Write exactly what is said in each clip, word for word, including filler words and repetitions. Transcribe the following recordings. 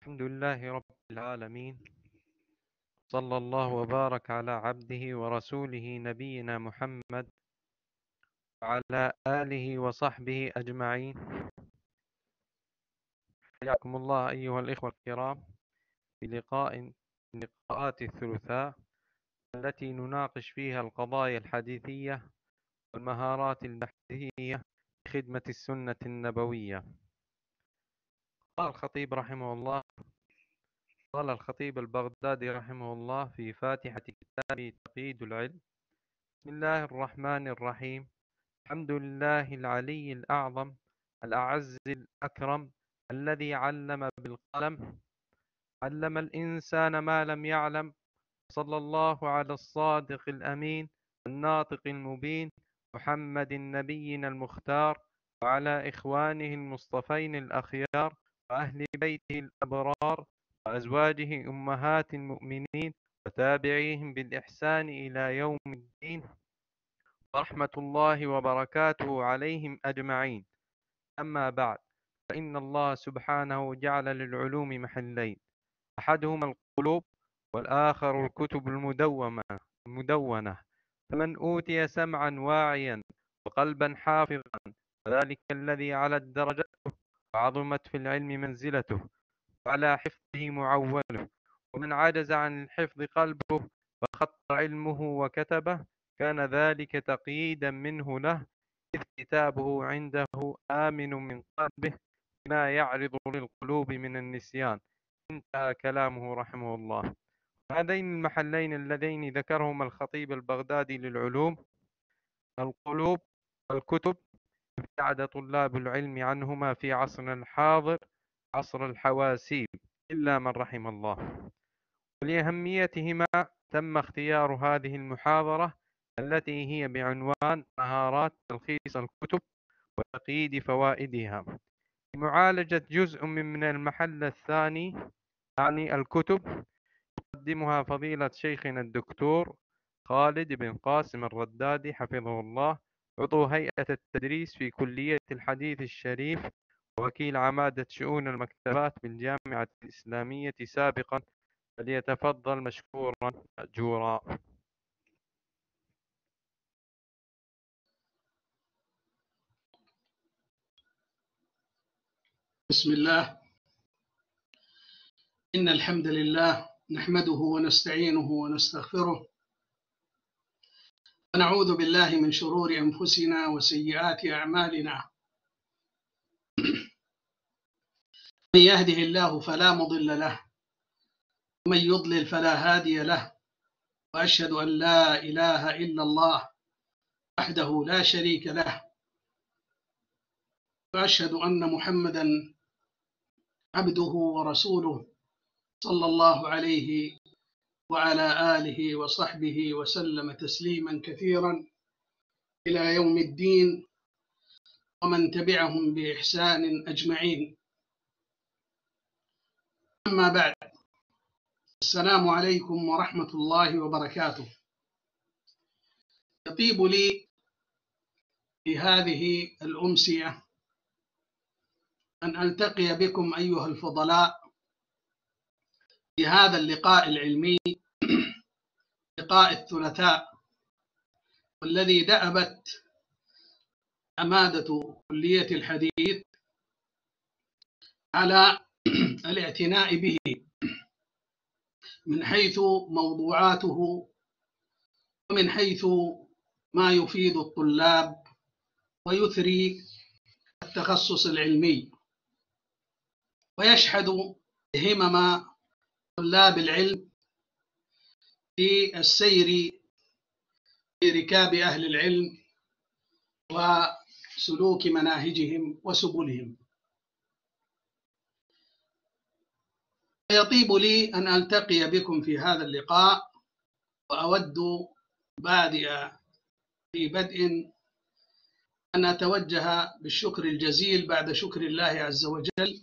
الحمد لله رب العالمين، صلى الله وبارك على عبده ورسوله نبينا محمد وعلى آله وصحبه أجمعين. حياكم الله أيها الإخوة الكرام في لقاء من لقاءات الثلاثاء التي نناقش فيها القضايا الحديثية والمهارات البحثية لخدمة السنة النبوية. قال الخطيب رحمه الله قال الخطيب البغدادي رحمه الله في فاتحة كتابه تقييد العلم: بسم الله الرحمن الرحيم، الحمد لله العلي الأعظم الأعز الأكرم الذي علم بالقلم، علم الإنسان ما لم يعلم. صلى الله على الصادق الأمين الناطق المبين محمد نبينا المختار، وعلى إخوانه المصطفين الأخيار، وأهل بيته الأبرار، وأزواجه أمهات المؤمنين، وتابعيهم بالإحسان إلى يوم الدين، ورحمة الله وبركاته عليهم أجمعين. أما بعد، فإن الله سبحانه جعل للعلوم محلين، أحدهما القلوب والآخر الكتب المدونة المدونة فمن أوتي سمعا واعيا وقلبا حافظا فذلك الذي علت درجته وعظمت في العلم منزلته وعلى حفظه معوله، ومن عجز عن الحفظ قلبه فخط علمه وكتبه كان ذلك تقييدا منه له، إذ كتابه عنده آمن من قلبه ما يعرض للقلوب من النسيان. انتهى كلامه رحمه الله. هذين المحلين اللذين ذكرهما الخطيب البغدادي للعلوم، القلوب والكتب، ابتعد طلاب العلم عنهما في عصرنا الحاضر، عصر الحواسيب، إلا من رحم الله. ولأهميتهما تم اختيار هذه المحاضرة التي هي بعنوان مهارات تلخيص الكتب وتقييد فوائدها، لمعالجة جزء من المحل الثاني يعني الكتب، يقدمها فضيلة شيخنا الدكتور خالد بن قاسم الردادي حفظه الله، عضو هيئة التدريس في كلية الحديث الشريف ووكيل عمادة شؤون المكتبات بالجامعة الإسلامية سابقا، فليتفضل مشكورا مأجورا. بسم الله، إن الحمد لله نحمده ونستعينه ونستغفره ونعوذ بالله من شرور أنفسنا وسيئات أعمالنا. من يهده الله فلا مضل له ومن يضلل فلا هادي له، وأشهد أن لا إله إلا الله وحده لا شريك له، وأشهد أن محمدا عبده ورسوله صلى الله عليه وعلى آله وصحبه وسلم تسليما كثيرا إلى يوم الدين، ومن تبعهم بإحسان أجمعين. أما بعد، السلام عليكم ورحمة الله وبركاته. يطيب لي في هذه الأمسية أن ألتقي بكم أيها الفضلاء في هذا اللقاء العلمي، لقاء الثلاثاء، والذي دأبت عمادة كلية الحديث على الاعتناء به من حيث موضوعاته ومن حيث ما يفيد الطلاب ويثري التخصص العلمي، ويشحذ همم طلاب العلم في السير في ركاب أهل العلم وسلوك مناهجهم وسبلهم. يطيب لي أن ألتقي بكم في هذا اللقاء، وأود بادئ في بدء أن أتوجه بالشكر الجزيل بعد شكر الله عز وجل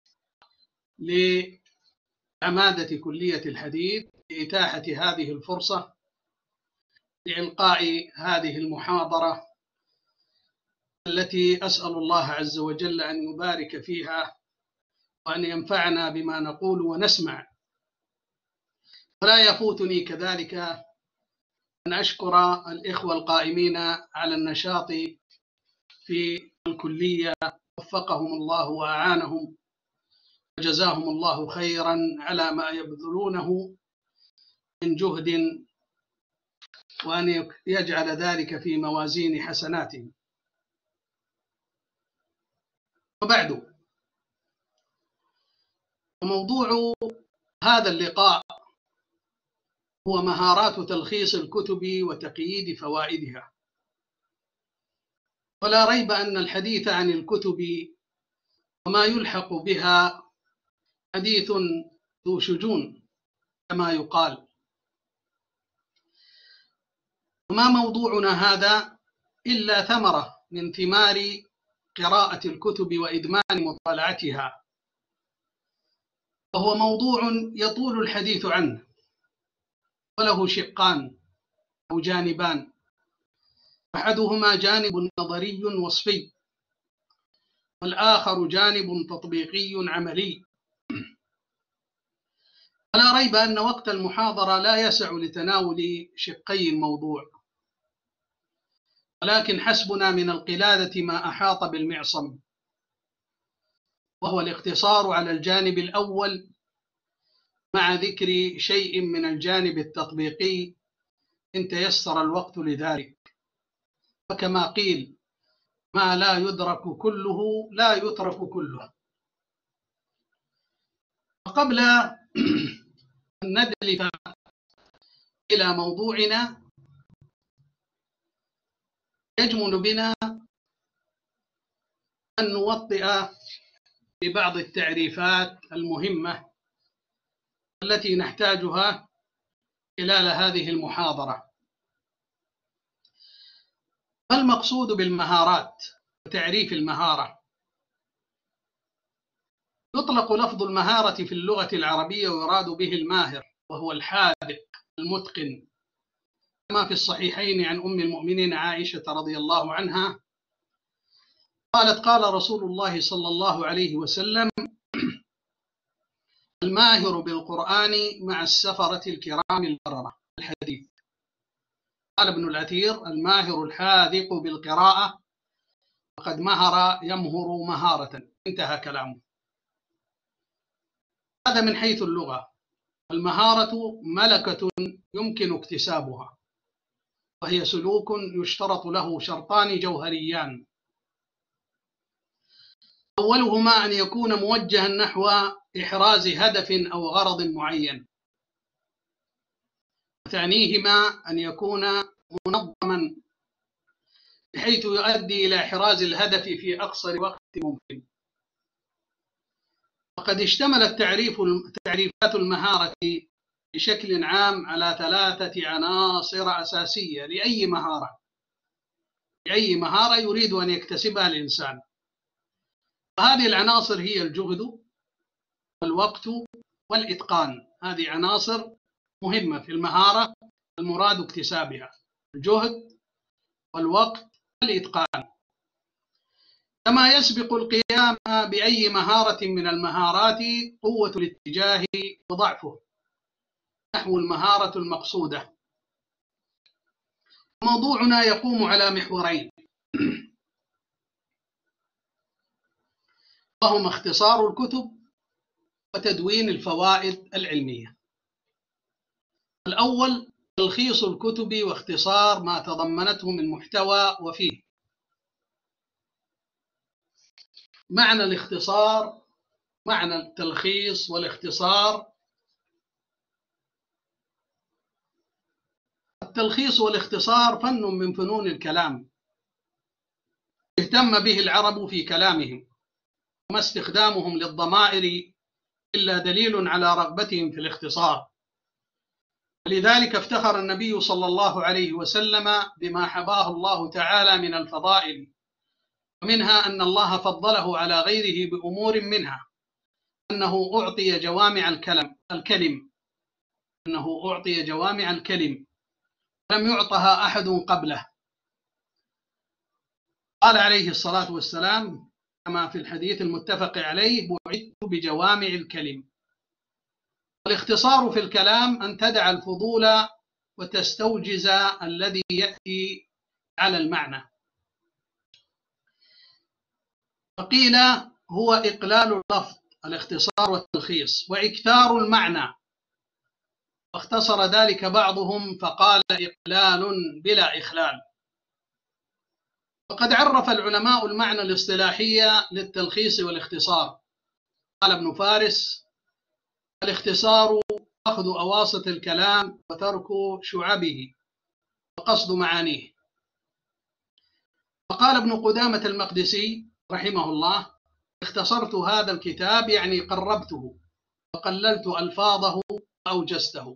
لعمادة كلية الحديث لإتاحة هذه الفرصة لإلقاء هذه المحاضرة التي أسأل الله عز وجل أن يبارك فيها وأن ينفعنا بما نقول ونسمع. ولا يفوتني كذلك أن أشكر الإخوة القائمين على النشاط في الكلية، وفقهم الله وأعانهم وجزاهم الله خيرا على ما يبذلونه من جهد، وأن يجعل ذلك في موازين حسناتهم. وبعد، موضوع هذا اللقاء هو مهارات تلخيص الكتب وتقييد فوائدها. ولا ريب أن الحديث عن الكتب وما يلحق بها حديث ذو شجون كما يقال. وما موضوعنا هذا إلا ثمرة من ثمار قراءة الكتب وإدمان مطالعتها، وهو موضوع يطول الحديث عنه، وله شقان أو جانبان، أحدهما جانب نظري وصفي، والآخر جانب تطبيقي عملي. ولا ريب أن وقت المحاضرة لا يسع لتناول شقي الموضوع، ولكن حسبنا من القلادة ما أحاط بالمعصم، وهو الاقتصار على الجانب الأول مع ذكر شيء من الجانب التطبيقي إن تيسر الوقت لذلك. وكما قيل: ما لا يدرك كله لا يترك كله. وقبل أن ندلف إلى موضوعنا، يجمل بنا أن نوطئ ببعض التعريفات المهمة التي نحتاجها خلال هذه المحاضرة. ما المقصود بالمهارات وتعريف المهارة؟ يطلق لفظ المهارة في اللغة العربية ويراد به الماهر، وهو الحاذق المتقن، كما في الصحيحين عن أم المؤمنين عائشة رضي الله عنها قالت: قال رسول الله صلى الله عليه وسلم: الماهر بالقرآن مع السفرة الكرام البررة. الحديث. قال ابن الأثير: الماهر الحاذق بالقراءة وقد مهر يمهر مهارة. انتهى كلامه. هذا من حيث اللغة. المهارة ملكة يمكن اكتسابها، وهي سلوك يشترط له شرطان جوهريان: أولهما أن يكون موجها نحو إحراز هدف أو غرض معين، وثانيهما أن يكون منظما بحيث يؤدي إلى إحراز الهدف في أقصر وقت ممكن. وقد اشتملت تعريف تعريفات المهارة بشكل عام على ثلاثة عناصر أساسية لأي مهارة لأي مهارة يريد أن يكتسبها الإنسان. وهذه العناصر هي الجهد والوقت والإتقان. هذه عناصر مهمة في المهارة المراد اكتسابها: الجهد والوقت والإتقان. كما يسبق القيام بأي مهارة من المهارات قوة الاتجاه وضعفه نحو المهارة المقصودة. موضوعنا يقوم على محورين، وهما اختصار الكتب وتدوين الفوائد العلمية. الأول: تلخيص الكتب واختصار ما تضمنته من محتوى وفيه. معنى الاختصار، معنى التلخيص والاختصار. التلخيص والاختصار فن من فنون الكلام اهتم به العرب في كلامهم، وما استخدامهم للضمائر إلا دليل على رغبتهم في الاختصار. لذلك افتخر النبي صلى الله عليه وسلم بما حباه الله تعالى من الفضائل، ومنها أن الله فضله على غيره بأمور، منها أنه أعطي جوامع الكلم الكلم أنه أعطي جوامع الكلم لم يعطها أحد قبله. قال عليه الصلاة والسلام كما في الحديث المتفق عليه: بعثت بجوامع الكلم. الاختصار في الكلام أن تدع الفضول وتستوجز الذي يأتي على المعنى. وقيل هو إقلال اللفظ، الاختصار والتلخيص، وإكثار المعنى، واختصر ذلك بعضهم فقال إقلال بلا إخلال. وقد عرف العلماء المعنى الاصطلاحي للتلخيص والاختصار. قال ابن فارس: الاختصار أخذ أواسط الكلام وترك شعبه وقصد معانيه. وقال ابن قدامة المقدسي رحمه الله: اختصرت هذا الكتاب يعني قربته وقللت ألفاظه وأوجزته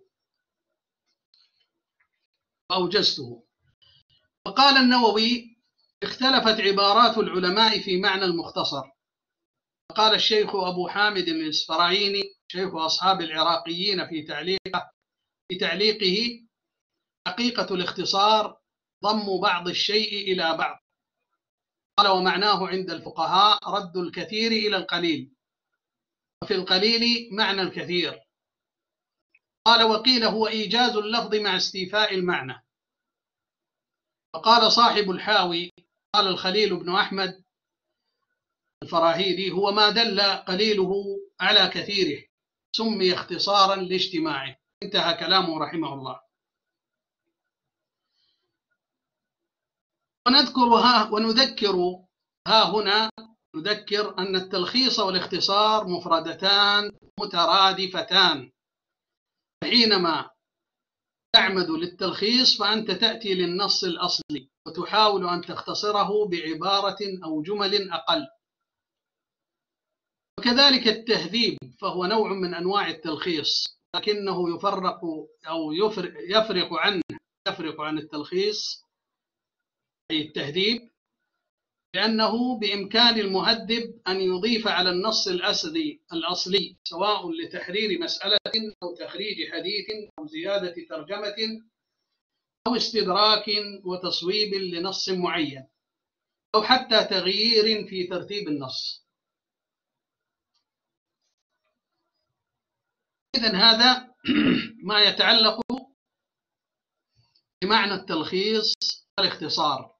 وأوجزته. وقال النووي: اختلفت عبارات العلماء في معنى المختصر. قال الشيخ أبو حامد الإسفرايني شيخ أصحاب العراقيين في تعليقه في تعليقه: حقيقة الاختصار ضم بعض الشيء إلى بعض. قال: ومعناه عند الفقهاء رد الكثير إلى القليل، وفي القليل معنى الكثير. قال: وقيل هو إيجاز اللفظ مع استيفاء المعنى. وقال صاحب الحاوي: قال الخليل بن أحمد الفراهيدي: هو ما دل قليله على كثيره، سمي اختصارا لاجتماعه. انتهى كلامه رحمه الله. ونذكرها ونذكر ها هنا نذكر أن التلخيص والاختصار مفردتان مترادفتان. حينما تعمد للتلخيص فأنت تأتي للنص الأصلي وتحاول أن تختصره بعبارة أو جمل أقل. وكذلك التهذيب فهو نوع من أنواع التلخيص، لكنه يفرق أو يفرق, يفرق عنه يفرق عن التلخيص أي التهذيب، لأنه بإمكان المهذب أن يضيف على النص الأصلي الأصلي سواء لتحرير مسألة أو تخريج حديث أو زيادة ترجمة أو استدراك وتصويب لنص معين أو حتى تغيير في ترتيب النص. إذن هذا ما يتعلق بمعنى التلخيص والاختصار.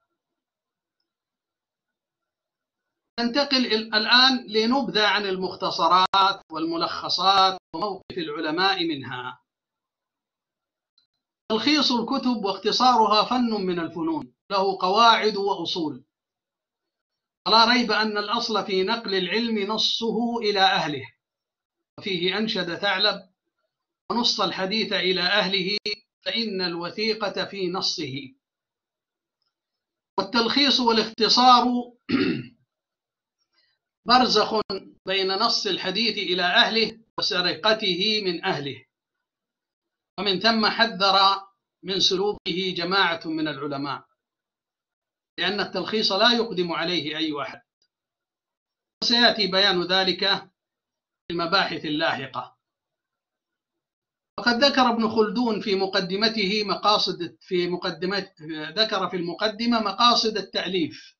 ننتقل الآن لنبذة عن المختصرات والملخصات وموقف العلماء منها. تلخيص الكتب واختصارها فن من الفنون، له قواعد وأصول، ولا ريب أن الأصل في نقل العلم نصه إلى أهله، وفيه أنشد ثعلب: ونص الحديث إلى أهله فإن الوثيقة في نصه. والتلخيص والاختصار برزخ بين نص الحديث إلى أهله وسرقته من أهله، ومن ثم حذر من سلوكه جماعة من العلماء، لأن التلخيص لا يقدم عليه أي أحد، وسيأتي بيان ذلك في المباحث اللاحقة. وقد ذكر ابن خلدون في مقدمته مقاصد في مقدمة ذكر في المقدمة مقاصد التأليف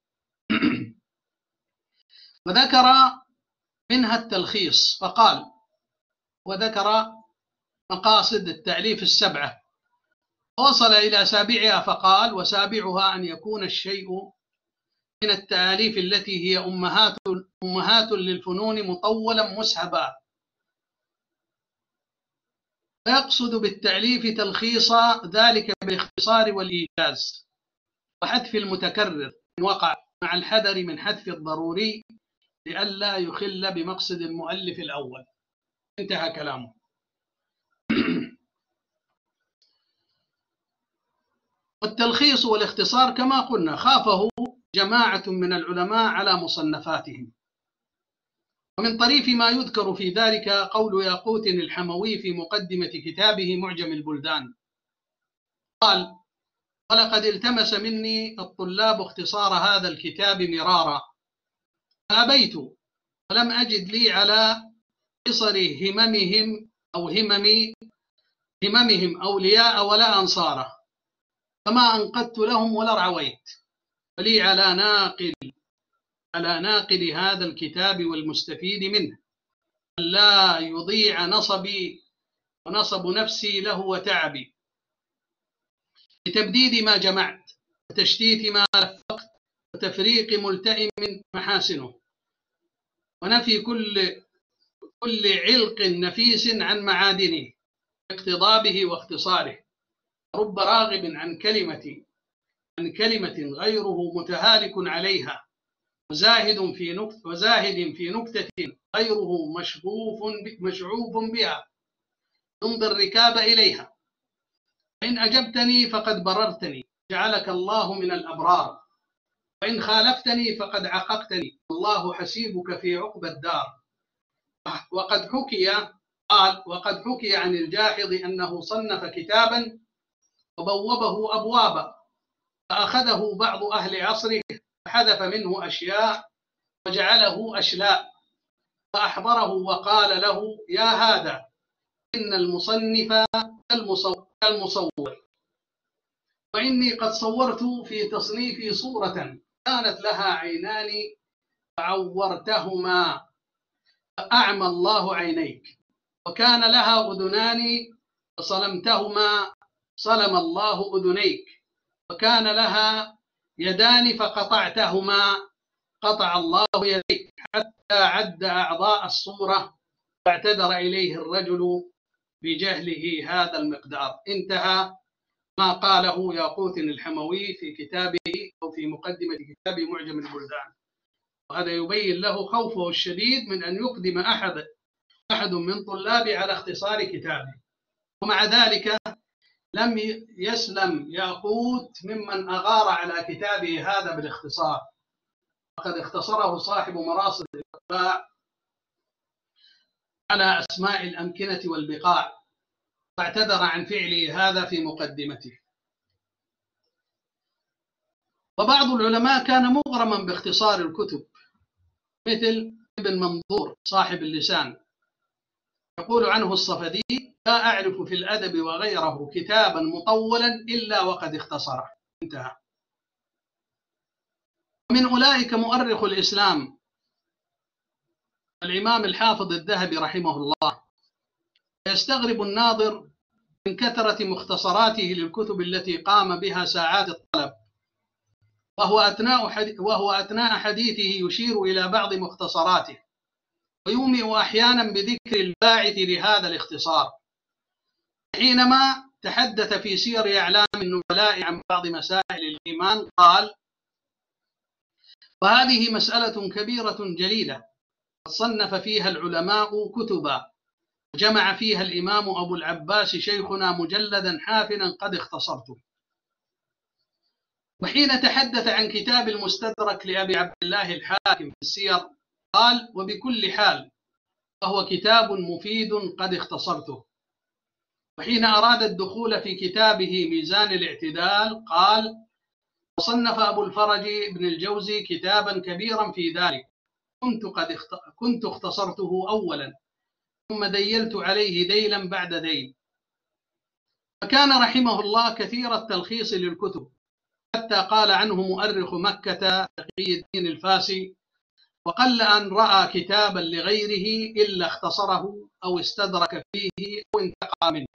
وذكر منها التلخيص فقال: وذكر مقاصد التأليف السبعة، وصل إلى سابعها فقال: وسابعها أن يكون الشيء من التأليف التي هي أمهات أمهات للفنون مطولا مسهبا. ويقصد بالتأليف تلخيص ذلك بالاختصار والإيجاز وحذف المتكرر إن وقع، مع الحذر من حذف الضروري لئلا يخل بمقصد المؤلف الأول. انتهى كلامه. والتلخيص والاختصار كما قلنا خافه جماعة من العلماء على مصنفاتهم، ومن طريف ما يذكر في ذلك قول ياقوت الحموي في مقدمة كتابه معجم البلدان، قال: ولقد التمس مني الطلاب اختصار هذا الكتاب مرارا فأبيت، ولم أجد لي على قصر هممهم أو همم هممهم أولياء ولا أنصاره، فما أنقذت لهم ولا رعويت، ولي على ناقل على ناقل هذا الكتاب والمستفيد منه أن لا يضيع نصبي ونصب نفسي له وتعبي بتبديد ما جمعت وتشتيت ما لفقت وتفريق ملتئم محاسنه ونفي كل كل علق نفيس عن معادنه اقتضابه واختصاره. رب راغب عن كلمة عن كلمة غيره متهالك عليها وزاهد في نكتة وزاهد في نكتة غيره مشغوف مشعوب بها يمضي الركاب إليها. فإن أجبتني فقد بررتني جعلك الله من الأبرار، وإن خالفتني فقد عققتني الله حسيبك في عقبى الدار. وقد حكي قال وقد حكي عن الجاحظ أنه صنف كتابا وبوبه أبوابا فأخذه بعض أهل عصره فحذف منه أشياء وجعله أشلاء فأحضره وقال له يا هذا إن المصنف كالمصور، وإني قد صورت في تصنيفي صورة كانت لها عينان فعورتهما فأعمى الله عينيك، وكان لها أذنان فصلمتهما صلم الله أذنيك، وكان لها يدان فقطعتهما قطع الله يديك، حتى عد أعضاء الصورة فاعتذر إليه الرجل بجهله هذا المقدار. انتهى ما قاله ياقوت الحموي في كتابه أو في مقدمة كتابه معجم البلدان، وهذا يبين له خوفه الشديد من أن يقدم أحد أحد من طلابه على اختصار كتابه، ومع ذلك لم يسلم ياقوت ممن أغار على كتابه هذا بالاختصار، وقد اختصره صاحب مراصد الإطباع على أسماء الأمكنة والبقاع، فاعتذر عن فعله هذا في مقدمته. وبعض العلماء كان مغرما باختصار الكتب مثل ابن منظور صاحب اللسان، يقول عنه الصفدي: لا أعرف في الأدب وغيره كتابا مطولا إلا وقد اختصره. انتهى. من أولئك مؤرخ الإسلام الإمام الحافظ الذهبي رحمه الله. يستغرب الناظر من كثرة مختصراته للكتب التي قام بها ساعات الطلب، وهو أثناء حديث وهو أثناء حديثه يشير إلى بعض مختصراته ويومئ أحيانا بذكر الباعث لهذا الاختصار. حينما تحدث في سير أعلام النبلاء عن بعض مسائل الإيمان قال: وهذه مسألة كبيرة جليلة صنف فيها العلماء كتبا، جمع فيها الإمام أبو العباس شيخنا مجلدا حافلا قد اختصرته. وحين تحدث عن كتاب المستدرك لأبي عبد الله الحاكم في السير قال: وبكل حال فهو كتاب مفيد قد اختصرته. وحين أراد الدخول في كتابه ميزان الاعتدال قال: وصنف أبو الفرج بن الجوزي كتابا كبيرا في ذلك، كنت قد اخت... كنت اختصرته أولا ثم ديلت عليه ديلا بعد ديل. فكان رحمه الله كثير التلخيص للكتب، حتى قال عنه مؤرخ مكة تقي الدين الفاسي: وقل أن رأى كتابا لغيره إلا اختصره أو استدرك فيه أو انتقى منه.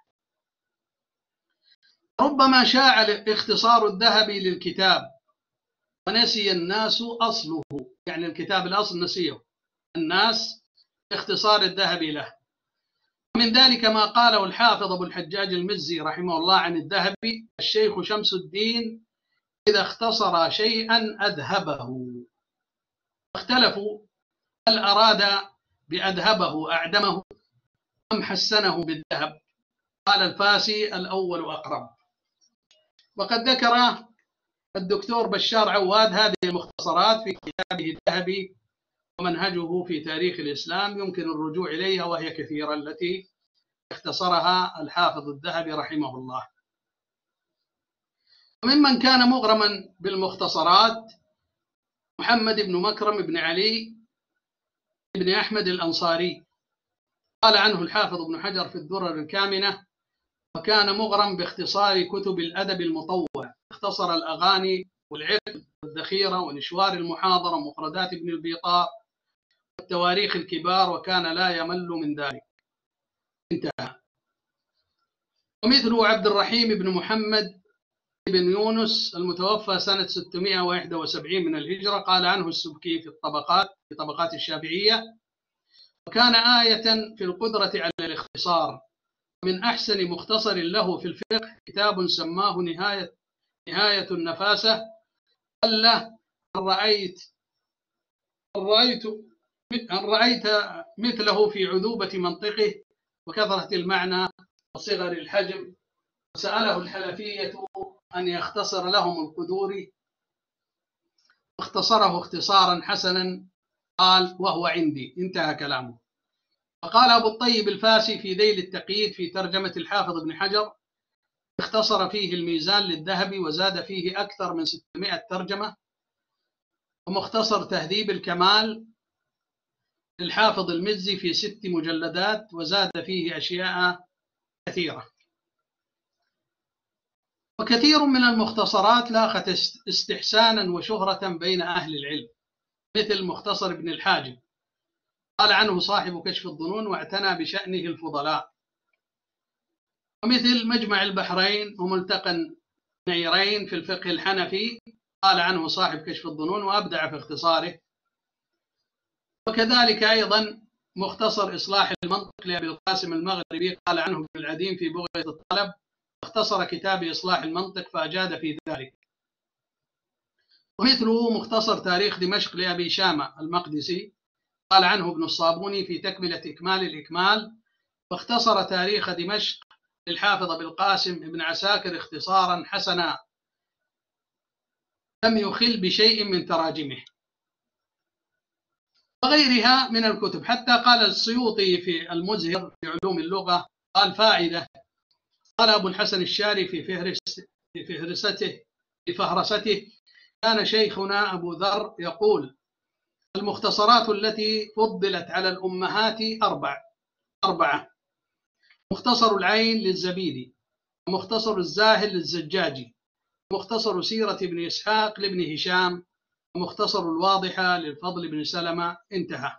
ربما شاع اختصار الذهبي للكتاب ونسي الناس أصله، يعني الكتاب الأصل نسيه الناس اختصار الذهبي له. من ذلك ما قاله الحافظ أبو الحجاج المزي رحمه الله عن الذهبي: الشيخ شمس الدين إذا اختصر شيئا أذهبه. اختلفوا هل أراد بأذهبه أعدمه أم حسنه بالذهب؟ قال الفاسي: الأول أقرب. وقد ذكر الدكتور بشار عواد هذه المختصرات في كتابه الذهبي ومنهجه في تاريخ الإسلام، يمكن الرجوع إليها وهي كثيرة التي اختصرها الحافظ الذهبي رحمه الله. وممن كان مغرما بالمختصرات محمد بن مكرم بن علي بن أحمد الأنصاري، قال عنه الحافظ ابن حجر في الدرر الكامنة: وكان مغرم باختصار كتب الأدب المطول، اختصر الأغاني والعلم والذخيرة ونشوار المحاضرة ومفردات ابن البيطار والتواريخ الكبار، وكان لا يمل من ذلك. انتهى. ومثل عبد الرحيم بن محمد بن يونس المتوفى سنة ستمائة وواحد وسبعين من الهجرة، قال عنه السبكي في الطبقات في طبقات الشافعية: وكان آية في القدرة على الاختصار. من أحسن مختصر له في الفقه كتاب سماه نهاية نهاية النفاسة. قال له: أن رأيت أن رأيت أن رأيت مثله في عذوبة منطقه وكثرة المعنى وصغر الحجم. وسأله الحنفية أن يختصر لهم القدوري، اختصره اختصارا حسنا، قال: وهو عندي. انتهى كلامه. فقال أبو الطيب الفاسي في ذيل التقييد في ترجمة الحافظ ابن حجر: اختصر فيه الميزان للذهبي وزاد فيه أكثر من ستمائة ترجمة. ومختصر تهذيب الكمال للحافظ المزي في ست مجلدات وزاد فيه أشياء كثيرة. وكثير من المختصرات لاقت استحسانا وشهرة بين أهل العلم، مثل مختصر ابن الحاجب، قال عنه صاحب كشف الظنون واعتنى بشأنه الفضلاء. ومثل مجمع البحرين وملتقى النيرين في الفقه الحنفي، قال عنه صاحب كشف الظنون وأبدع في اختصاره. وكذلك أيضا مختصر إصلاح المنطق لأبي القاسم المغربي، قال عنه ابن العديم في بغية الطلب: اختصر كتاب إصلاح المنطق فأجاد في ذلك. ومثله مختصر تاريخ دمشق لأبي شامة المقدسي، قال عنه ابن الصابوني في تكملة إكمال الإكمال. واختصر تاريخ دمشق للحافظ أبي القاسم ابن عساكر اختصارا حسنا لم يخل بشيء من تراجمه. وغيرها من الكتب، حتى قال السيوطي في المزهر في علوم اللغة، قال: فائدة. قال أبو الحسن الشاري في فهرس في فهرسته في فهرسته: كان شيخنا أبو ذر يقول: المختصرات التي فضلت على الأمهات أربع أربعة: مختصر العين للزبيدي، ومختصر الزاهل للزجاجي، ومختصر سيرة ابن إسحاق لابن هشام، ومختصر الواضحة للفضل بن سلمة. انتهى.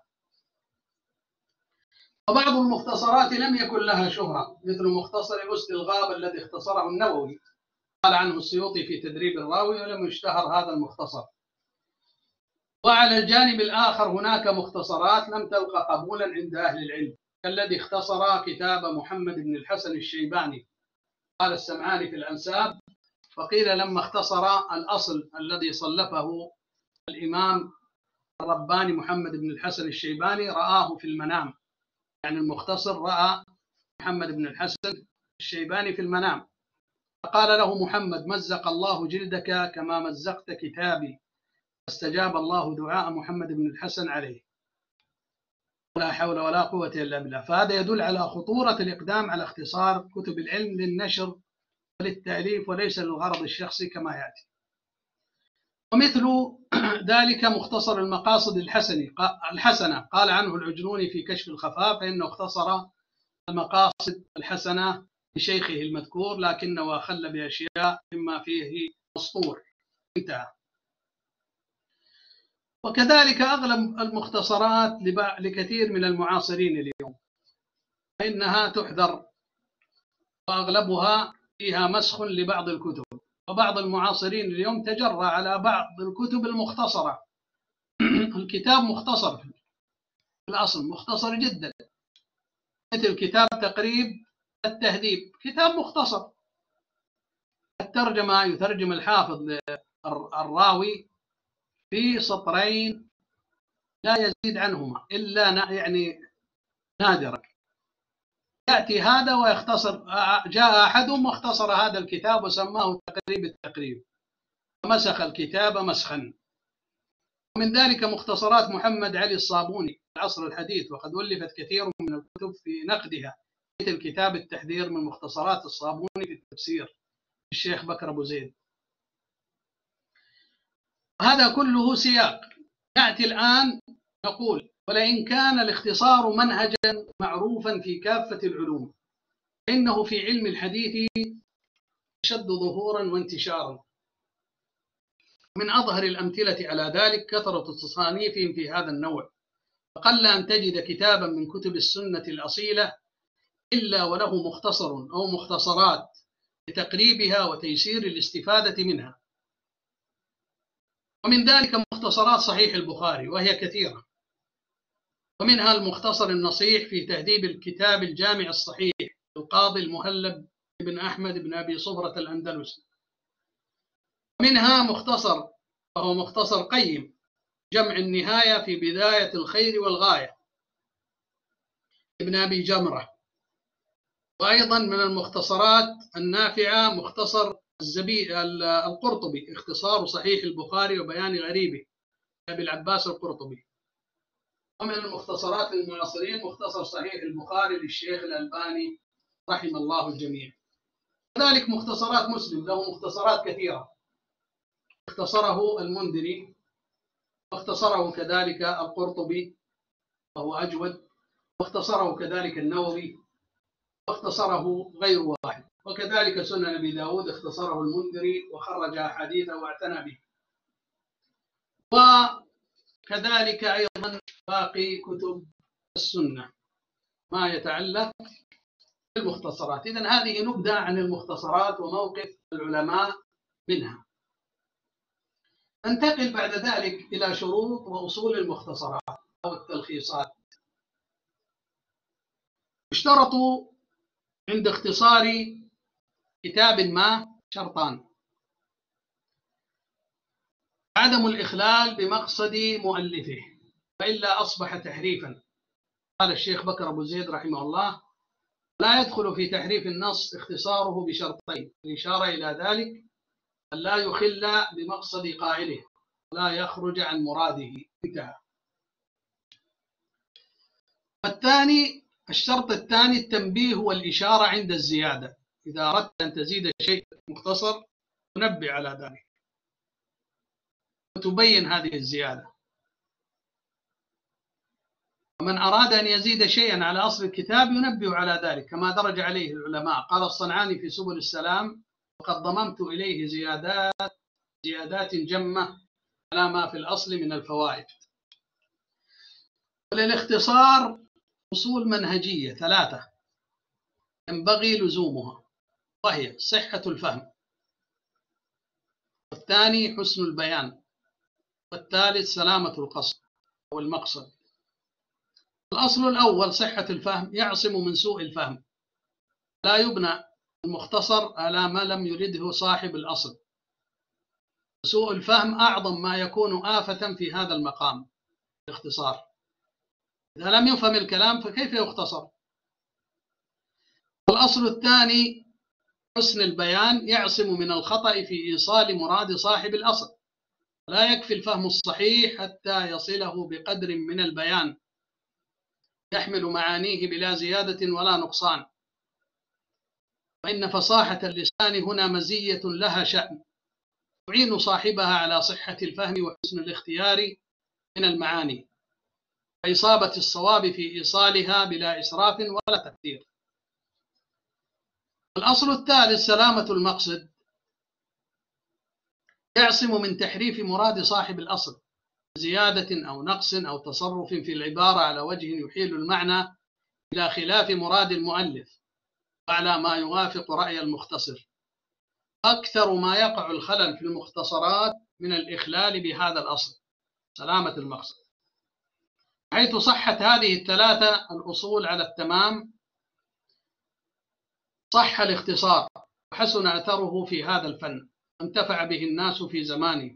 وبعض المختصرات لم يكن لها شهرة، مثل مختصر أسد الغابة الذي اختصره النووي، قال عنه السيوطي في تدريب الراوي، ولم يشتهر هذا المختصر. وعلى الجانب الآخر هناك مختصرات لم تلقى قبولا عند أهل العلم، كالذي اختصر كتاب محمد بن الحسن الشيباني، قال السمعاني في الأنساب: وقيل لما اختصر الأصل الذي صلفه الإمام الرباني محمد بن الحسن الشيباني رآه في المنام، يعني المختصر رأى محمد بن الحسن الشيباني في المنام، فقال له محمد: مزق الله جلدك كما مزقت كتابي، فاستجاب الله دعاء محمد بن الحسن عليه. ولا حول ولا قوة إلا بالله. فهذا يدل على خطورة الإقدام على اختصار كتب العلم للنشر وللتأليف وليس للغرض الشخصي كما يأتي. ومثل ذلك مختصر المقاصد الحسني الحسنة، قال عنه العجلوني في كشف الخفاء: فإنه اختصر المقاصد الحسنة لشيخه المذكور، لكنه أخل بأشياء مما فيه مسطور. انتهى. وكذلك أغلب المختصرات لكثير من المعاصرين اليوم فإنها تحذر، وأغلبها فيها مسخ لبعض الكتب. وبعض المعاصرين اليوم تجرأ على بعض الكتب المختصرة. الكتاب مختصر في الأصل، مختصر جدا، مثل كتاب تقريب التهذيب، كتاب مختصر. الترجمة يترجم الحافظ الراوي في سطرين لا يزيد عنهما إلا يعني نادرا. يأتي هذا ويختصر. جاء أحدهم واختصر هذا الكتاب وسماه تقريب التقريب، ومسخ الكتاب مسخا. ومن ذلك مختصرات محمد علي الصابوني في العصر الحديث، وقد ألفت كثير من الكتب في نقدها، مثل كتاب التحذير من مختصرات الصابوني في التفسير الشيخ بكر أبو زيد. هذا كله سياق. نأتي الآن نقول: ولئن كان الاختصار منهجا معروفا في كافة العلوم، فإنه في علم الحديث أشد ظهورا وانتشارا. من أظهر الأمثلة على ذلك كثرة تصانيفهم في هذا النوع، فقل أن تجد كتابا من كتب السنة الأصيلة إلا وله مختصر أو مختصرات لتقريبها وتيسير الاستفادة منها. ومن ذلك مختصرات صحيح البخاري وهي كثيرة، ومنها المختصر النصيح في تهذيب الكتاب الجامع الصحيح القاضي المهلب بن أحمد بن أبي صفرة الأندلسي. ومنها مختصر وهو مختصر قيم جمع النهاية في بداية الخير والغاية ابن أبي جمرة. وأيضا من المختصرات النافعة مختصر الزبي القرطبي اختصار صحيح البخاري وبيان غريبه أبي العباس القرطبي. ومن المختصرات المعاصرين مختصر صحيح البخاري للشيخ الألباني رحم الله الجميع. كذلك مختصرات مسلم له مختصرات كثيرة، اختصره المنذري واختصره كذلك القرطبي وهو أجود، واختصره كذلك النووي، واختصره غير واحد. وكذلك سنن أبي داود اختصره المنذري وخرج أحاديثه واعتنى به. وكذلك أيضا باقي كتب السنة ما يتعلق بالمختصرات. إذن هذه نبذة عن المختصرات وموقف العلماء منها. ننتقل بعد ذلك إلى شروط وأصول المختصرات أو التلخيصات. اشترط عند اختصار كتاب ما شرطان: عدم الإخلال بمقصد مؤلفه، فإلا أصبح تحريفا. قال الشيخ بكر أبو زيد رحمه الله: لا يدخل في تحريف النص اختصاره بشرطين، الإشارة إلى ذلك أن لا يخل بمقصد قائله ولا يخرج عن مراده. انتهى. الثاني الشرط الثاني التنبيه والإشارة عند الزيادة، إذا أردت أن تزيد شيء مختصر تنبه على ذلك وتبين هذه الزيادة. ومن أراد أن يزيد شيئا على أصل الكتاب ينبه على ذلك كما درج عليه العلماء. قال الصنعاني في سبل السلام: وقد ضممت إليه زيادات زيادات جمة على ما في الأصل من الفوائد. وللاختصار أصول منهجية ثلاثة ينبغي لزومها، وهي صحة الفهم، والثاني حسن البيان، والثالث سلامة القصد أو المقصد. الأصل الأول صحة الفهم يعصم من سوء الفهم، لا يبنى المختصر على ما لم يرده صاحب الأصل. سوء الفهم أعظم ما يكون آفة في هذا المقام باختصار. إذا لم يفهم الكلام فكيف يختصر؟ الأصل الثاني حسن البيان يعصم من الخطأ في إيصال مراد صاحب الأصل، لا يكفي الفهم الصحيح حتى يصله بقدر من البيان يحمل معانيه بلا زيادة ولا نقصان. فإن فصاحة اللسان هنا مزية لها شأن تعين صاحبها على صحة الفهم وحسن الاختيار من المعاني وإصابة الصواب في إيصالها بلا إسراف ولا تكثير. الأصل الثالث سلامة المقصد يعصم من تحريف مراد صاحب الأصل زيادة أو نقص أو تصرف في العبارة على وجه يحيل المعنى إلى خلاف مراد المؤلف وعلى ما يوافق رأي المختصر. أكثر ما يقع الخلل في المختصرات من الإخلال بهذا الأصل سلامة المقصد. حيث صحت هذه الثلاثة الأصول على التمام صح الاختصار وحسن أثره في هذا الفن وانتفع به الناس في زمانه.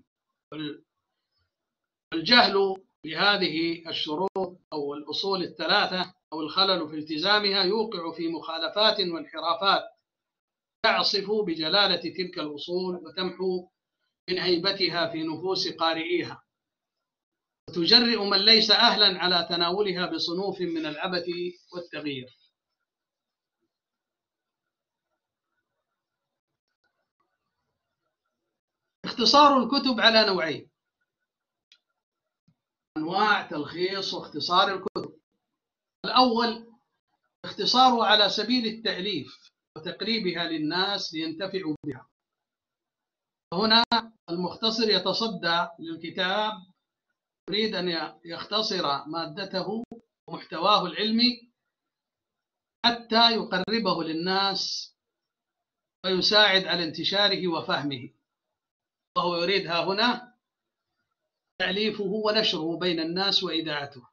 الجهل بهذه الشروط أو الأصول الثلاثة أو الخلل في التزامها يوقع في مخالفات وانحرافات تعصف بجلالة تلك الأصول وتمحو من هيبتها في نفوس قارئيها وتجرئ من ليس أهلا على تناولها بصنوف من العبث والتغيير. اختصار الكتب على نوعين: أنواع تلخيص واختصار الكتب. الأول اختصاره على سبيل التأليف وتقريبها للناس لينتفعوا بها، هنا المختصر يتصدى للكتاب، يريد أن يختصر مادته ومحتواه العلمي حتى يقربه للناس ويساعد على انتشاره وفهمه، وهو يريد ها هنا تأليفه ونشره بين الناس وإذاعته.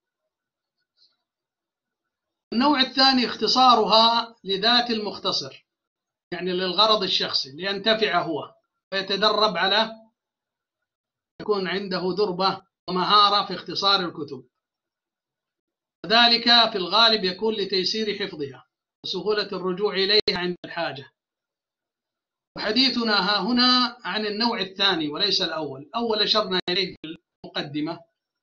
النوع الثاني اختصارها لذات المختصر، يعني للغرض الشخصي، لينتفع هو ويتدرب على يكون عنده دربة ومهارة في اختصار الكتب، وذلك في الغالب يكون لتيسير حفظها وسهولة الرجوع إليها عند الحاجة. وحديثنا ها هنا عن النوع الثاني وليس الأول، الأول أشرنا إليه في المقدمة،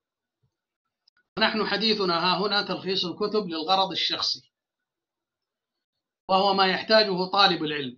ونحن حديثنا ها هنا تلخيص الكتب للغرض الشخصي، وهو ما يحتاجه طالب العلم،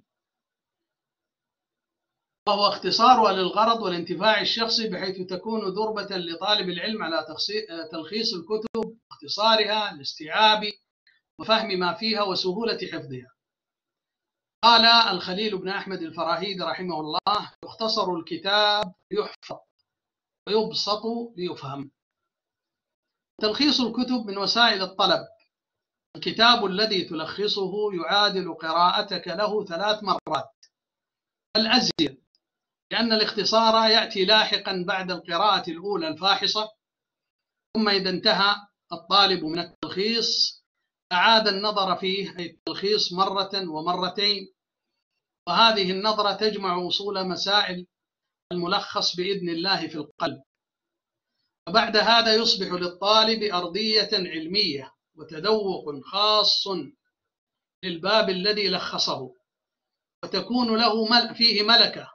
وهو اختصارها للغرض والانتفاع الشخصي، بحيث تكون دربة لطالب العلم على تلخيص الكتب، اختصارها، الاستيعاب وفهم ما فيها وسهولة حفظها. قال الخليل بن أحمد الفراهيدي رحمه الله: يختصر الكتاب يحفظ ويبسط ليفهم. تلخيص الكتب من وسائل الطلب. الكتاب الذي تلخصه يعادل قراءتك له ثلاث مرات الأزيد، لأن الاختصار يأتي لاحقا بعد القراءة الأولى الفاحصة، ثم إذا انتهى الطالب من التلخيص أعاد النظر فيه، أي التلخيص مرة ومرتين، وهذه النظرة تجمع وصول مسائل الملخص بإذن الله في القلب. وبعد هذا يصبح للطالب أرضية علمية وتذوق خاص للباب الذي لخصه، وتكون له فيه ملكة.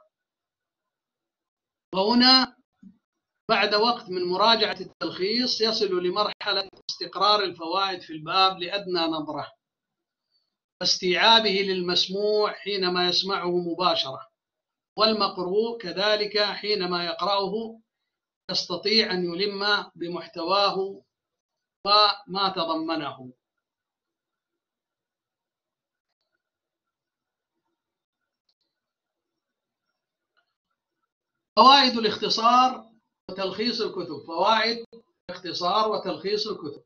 وهنا بعد وقت من مراجعة التلخيص يصل لمرحلة استقرار الفوائد في الباب لأدنى نظرة، واستيعابه للمسموع حينما يسمعه مباشرة، والمقروء كذلك حينما يقرأه يستطيع أن يلم بمحتواه وما تضمنه. فوائد الاختصار وتلخيص الكتب. فوائد الاختصار وتلخيص الكتب.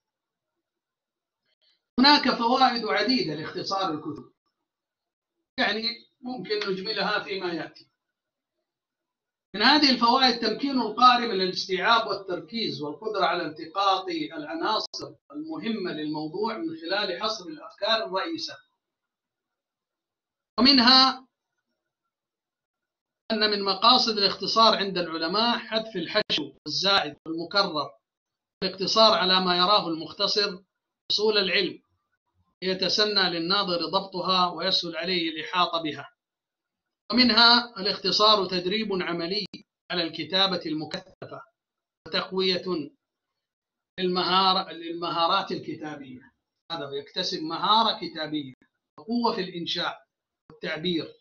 هناك فوائد عديدة لاختصار الكتب، يعني ممكن نجملها فيما يأتي. من هذه الفوائد تمكين القارئ من الاستيعاب والتركيز والقدرة على التقاط العناصر المهمة للموضوع من خلال حصر الأفكار الرئيسة. ومنها أن من مقاصد الاختصار عند العلماء حذف الحشو الزائد والمكرر، الاقتصار على ما يراه المختصر أصول العلم، يتسنى للناظر ضبطها ويسهل عليه الإحاطة بها. ومنها الاختصار تدريب عملي على الكتابة المكثفة وتقوية للمهارة للمهارات الكتابية، هذا يكتسب مهارة كتابية وقوة في الإنشاء والتعبير.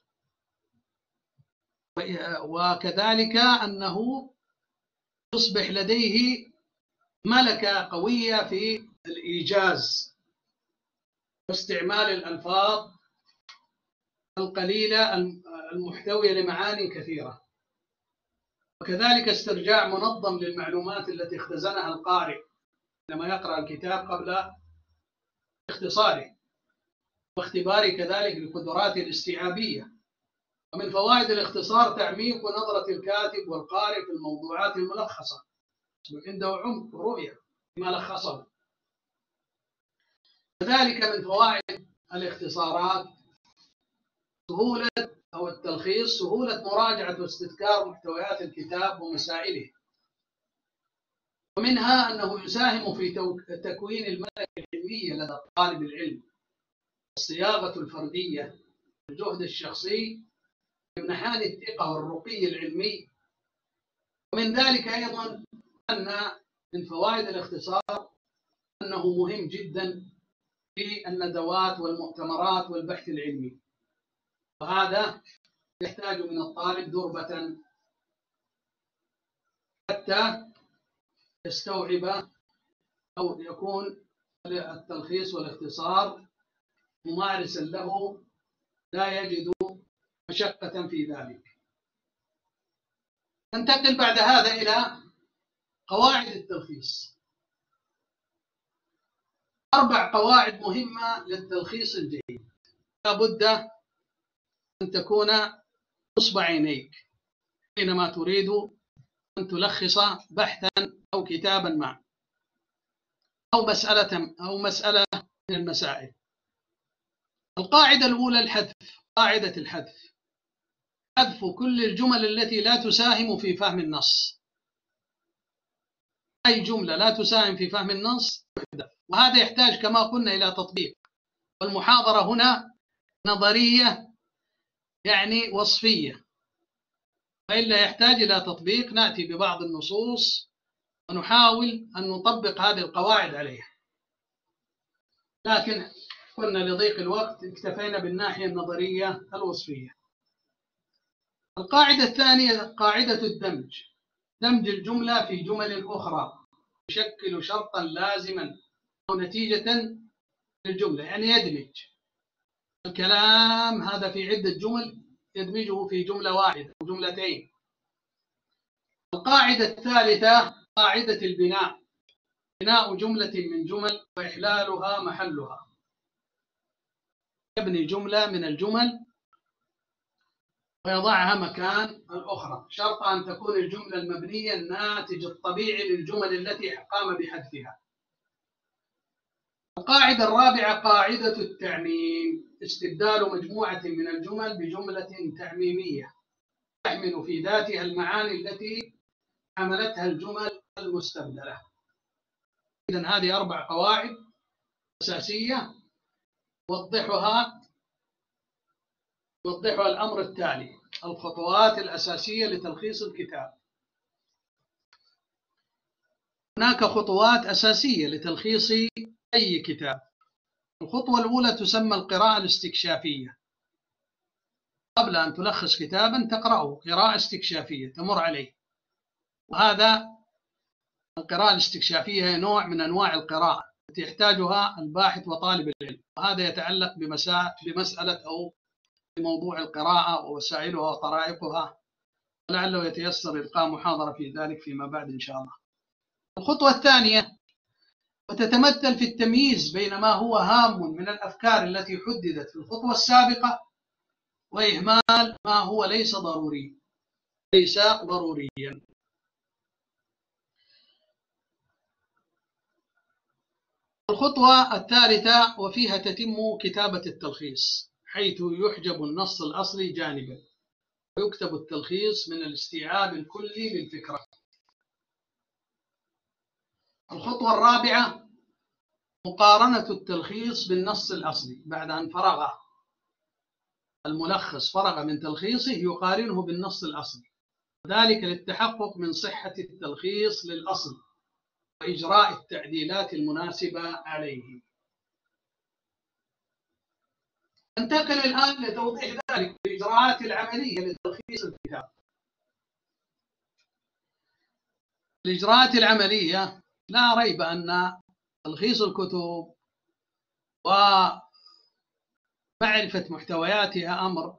وكذلك أنه يصبح لديه ملكة قوية في الإيجاز واستعمال الألفاظ القليلة المحتوية لمعاني كثيرة، وكذلك استرجاع منظم للمعلومات التي اختزنها القارئ لما يقرأ الكتاب قبل اختصاره، واختباره كذلك لقدراته الاستيعابية. ومن فوائد الاختصار تعميق نظرة الكاتب والقارئ في الموضوعات الملخصة، عنده عمق ورؤية فيما لخصه. كذلك من فوائد الاختصارات سهولة أو التلخيص، سهولة مراجعة واستذكار محتويات الكتاب ومسائله. ومنها أنه يساهم في تكوين الملكة العلمية لدى طالب العلم، الصياغة الفردية، الجهد الشخصي، امنحان الثقة والرقي العلمي. ومن ذلك أيضا أن من فوائد الاختصار أنه مهم جدا في الندوات والمؤتمرات والبحث العلمي، وهذا يحتاج من الطالب دربة حتى يستوعب أو يكون التلخيص والاختصار ممارسا له لا يجد مشقة في ذلك. ننتقل بعد هذا إلى قواعد التلخيص. أربع قواعد مهمة للتلخيص الجيد لا بد أن تكون نصب عينيك حينما تريد أن تلخص بحثا أو كتابا ما أو مسألة أو مسألة من المسائل. القاعدة الأولى الحذف، قاعدة الحذف، حذف كل الجمل التي لا تساهم في فهم النص. أي جملة لا تساهم في فهم النص تحذف، وهذا يحتاج كما قلنا إلى تطبيق، والمحاضرة هنا نظرية يعني وصفية، وإلا يحتاج إلى تطبيق. نأتي ببعض النصوص ونحاول أن نطبق هذه القواعد عليها، لكن قلنا لضيق الوقت اكتفينا بالناحية النظرية الوصفية. القاعدة الثانية قاعدة الدمج، دمج الجملة في جمل أخرى يشكل شرطا لازما أو نتيجة للجملة، يعني يدمج الكلام هذا في عدة جمل، يدمجه في جملة واحدة أو جملتين. القاعدة الثالثة قاعدة البناء، بناء جملة من جمل وإحلالها محلها، يبني جملة من الجمل ويضعها مكان الأخرى، شرط أن تكون الجملة المبنية الناتج الطبيعي للجمل التي قام بحذفها. القاعدة الرابعة قاعدة التعميم، استبدال مجموعة من الجمل بجملة تعميمية تحمل في ذاتها المعاني التي حملتها الجمل المستبدلة. إذن هذه أربع قواعد أساسية وضحها وضحها الأمر التالي: الخطوات الأساسية لتلخيص الكتاب. هناك خطوات أساسية لتلخيص أي كتاب. الخطوة الأولى تسمى القراءة الاستكشافية. قبل أن تلخص كتابا تقرأه قراءة استكشافية تمر عليه، وهذا القراءة الاستكشافية هي نوع من أنواع القراءة التي يحتاجها الباحث وطالب العلم، وهذا يتعلق بمسألة أو بموضوع القراءة ووسائلها وطرائقها، ولعله يتيسر إلقاء محاضرة في ذلك فيما بعد إن شاء الله. الخطوة الثانية وتتمثل في التمييز بين ما هو هام من الأفكار التي حددت في الخطوة السابقة وإهمال ما هو ليس ضروري ليس ضروريا. الخطوة الثالثة وفيها تتم كتابة التلخيص، حيث يحجب النص الأصلي جانبا ويكتب التلخيص من الاستيعاب الكلي للفكرة. الخطوة الرابعة مقارنة التلخيص بالنص الأصلي، بعد أن فرغ الملخص فرغ من تلخيصه يقارنه بالنص الأصلي، ذلك للتحقق من صحة التلخيص للأصل وإجراء التعديلات المناسبة عليه. ننتقل الآن لتوضيح ذلك بالإجراءات العملية لتلخيص الكتاب. الإجراءات العملية لا ريب أن تلخيص الكتب ومعرفة محتوياتها أمر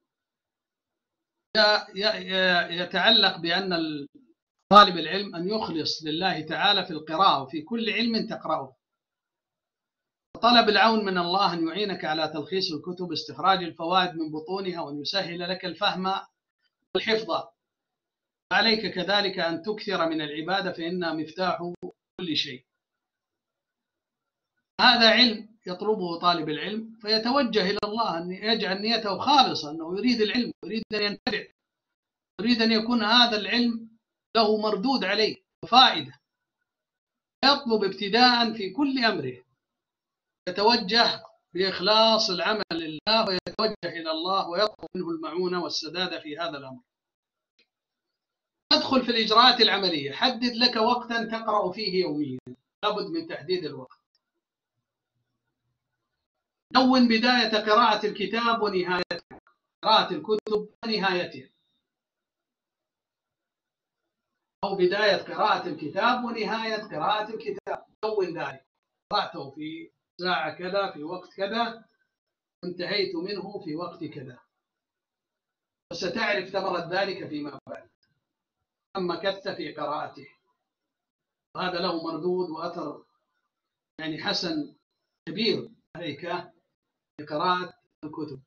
يتعلق بأن طالب العلم أن يخلص لله تعالى في القراءة وفي كل علم تقرأه. طلب العون من الله أن يعينك على تلخيص الكتب، استخراج الفوائد من بطونها، وأن يسهل لك الفهم والحفظ. عليك كذلك أن تكثر من العبادة فإنها مفتاح كل شيء. هذا علم يطلبه طالب العلم، فيتوجه إلى الله أن يجعل نيته خالصة، أنه يريد العلم، يريد أن ينتفع، يريد أن يكون هذا العلم له مردود عليه وفائدة. يطلب ابتداء في كل أمره، يتوجه بإخلاص العمل لله ويتوجه إلى الله ويطلب منه المعونة والسداد في هذا الأمر. تدخل في الإجراءات العملية، حدد لك وقتا تقرأ فيه يوميا، لابد من تحديد الوقت. دون بداية قراءة الكتاب ونهايتها، قراءة الكتب ونهايتها، أو بداية قراءة الكتاب ونهاية قراءة الكتاب. دون ذلك، قرأته في ساعة كذا في وقت كذا، انتهيت منه في وقت كذا، وستعرف ثمرة ذلك فيما بعد. أما كث في قراءته، وهذا له مردود وأثر يعني حسن كبير عليك في قراءة الكتب.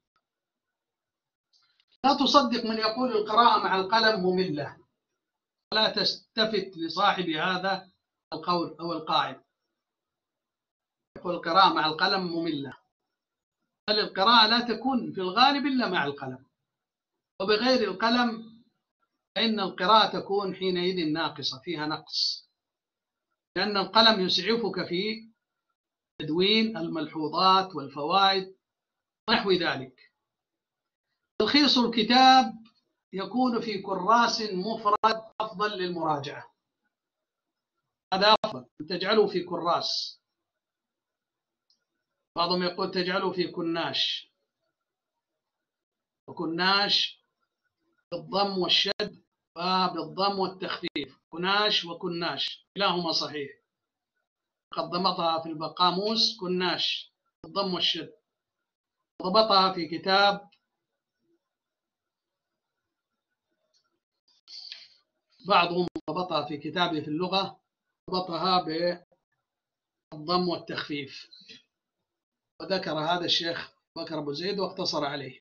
لا تصدق من يقول القراءة مع القلم مملة، ولا تستفت لصاحب هذا القول أو القائل يقول القراءة مع القلم مملة، بل القراءة لا تكون في الغالب إلا مع القلم، وبغير القلم فإن القراءة تكون حينئذ ناقصة، فيها نقص، لأن القلم يسعفك في تدوين الملحوظات والفوائد ونحو ذلك. تلخيص الكتاب يكون في كراس مفرد أفضل للمراجعة، هذا أفضل تجعله في كراس. بعضهم يقول تجعله في كناش، وكناش بالضم والشد وبالضم والتخفيف، كناش وكناش كلاهما صحيح، قد ضبطها في القاموس كناش بالضم والشد، ضبطها في كتاب بعضهم ضبطها في كتابه في اللغة، ضبطها بالضم والتخفيف، وذكر هذا الشيخ بكر أبو زيد واقتصر عليه.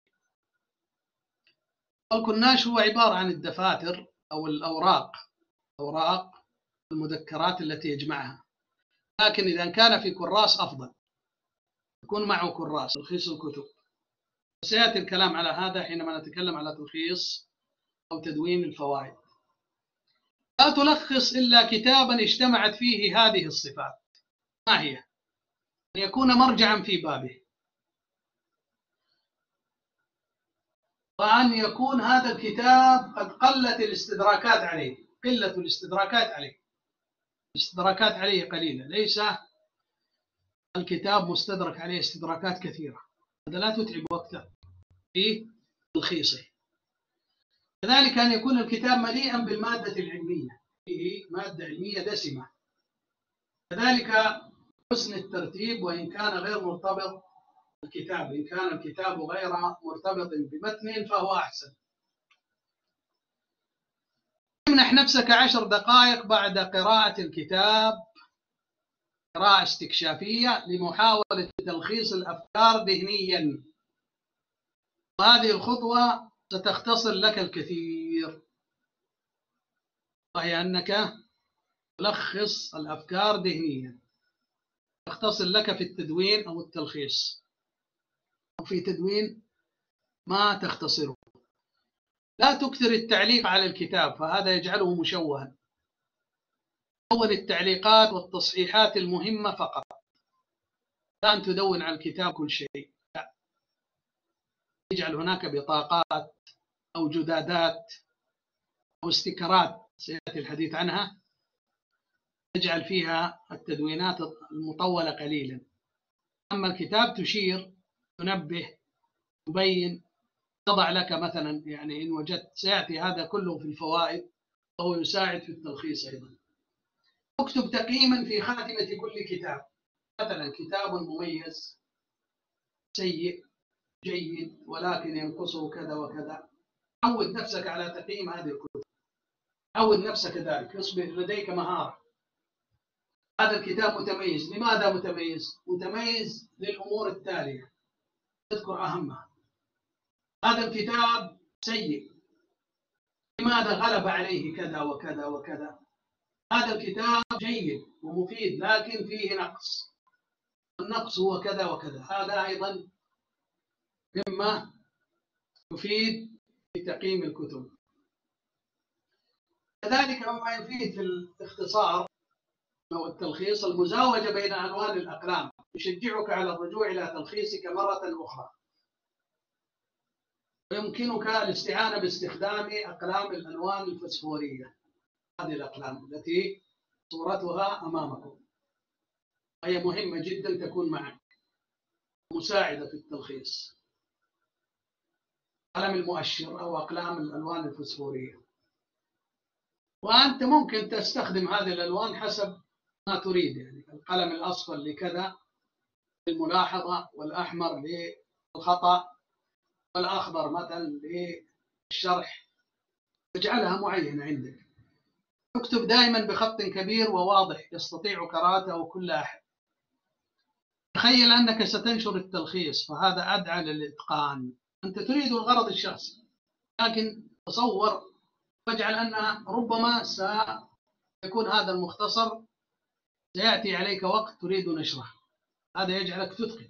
الكناش هو عبارة عن الدفاتر أو الأوراق، أوراق المذكرات التي يجمعها، لكن إذا كان في كراس أفضل، يكون معه كراس تلخيص الكتب. وسيأتي الكلام على هذا حينما نتكلم على تلخيص أو تدوين الفوائد. لا تلخص إلا كتابا اجتمعت فيه هذه الصفات. ما هي؟ أن يكون مرجعا في بابه، وأن يكون هذا الكتاب قد قلت الاستدراكات عليه، قلة الاستدراكات عليه، الاستدراكات عليه قليلة، ليس الكتاب مستدرك عليه استدراكات كثيرة، هذا لا تتعب وقته في تلخيصه. كذلك أن يكون الكتاب مليئا بالمادة العلمية، فيه مادة علمية دسمة. كذلك حسن الترتيب، وإن كان غير مرتبط الكتاب، إن كان الكتاب غير مرتبط بمتن فهو أحسن. امنح نفسك عشر دقائق بعد قراءة الكتاب قراءة استكشافية لمحاولة تلخيص الأفكار ذهنيا، وهذه الخطوة ستختصر لك الكثير، وهي أنك تلخص الأفكار ذهنيا، تختصر لك في التدوين أو التلخيص، أو في تدوين ما تختصره. لا تكثر التعليق على الكتاب، فهذا يجعله مشوها. دون التعليقات والتصحيحات المهمة فقط، لا أن تدون على الكتاب كل شيء، لا. يجعل هناك بطاقات أو جدادات أو استيكرات سيأتي الحديث عنها، تجعل فيها التدوينات المطولة قليلا. أما الكتاب تشير، تنبه، تبين، تضع لك مثلا، يعني إن وجدت، سيأتي هذا كله في الفوائد، وهو يساعد في التلخيص أيضا. اكتب تقييما في خاتمة كل كتاب، مثلا كتاب مميز، سيء، جيد، ولكن ينقصه كذا وكذا. عود نفسك على تقييم هذه الكتب، عود نفسك ذلك، اصبح لديك مهارة. هذا الكتاب متميز، لماذا متميز؟ متميز للأمور التالية، اذكر أهمها. هذا الكتاب سيء، لماذا؟ غلب عليه كذا وكذا وكذا. هذا الكتاب جيد ومفيد، لكن فيه نقص، النقص هو كذا وكذا. هذا أيضا مما يفيد في تقييم الكتب. كذلك مما يفيد في الاختصار أو التلخيص المزاوجة بين ألوان الأقلام، يشجعك على الرجوع إلى تلخيصك مرة أخرى، ويمكنك الاستعانة باستخدام أقلام الألوان الفسفورية، هذه الأقلام التي صورتها أمامكم، هي مهمة جدا تكون معك، مساعدة في التلخيص. قلم المؤشر أو أقلام الألوان الفسفورية، وأنت ممكن تستخدم هذه الألوان حسب ما تريد، يعني القلم الأصفر لكذا للملاحظة، والأحمر للخطأ، والأخضر مثلا للشرح، تجعلها معينة عندك. اكتب دائما بخط كبير وواضح يستطيع قراءته كل أحد. تخيل أنك ستنشر التلخيص، فهذا أدعى للإتقان. أنت تريد الغرض الشخصي، لكن تصور واجعل أن ربما سيكون هذا المختصر سيأتي عليك وقت تريد نشره، هذا يجعلك تتقن.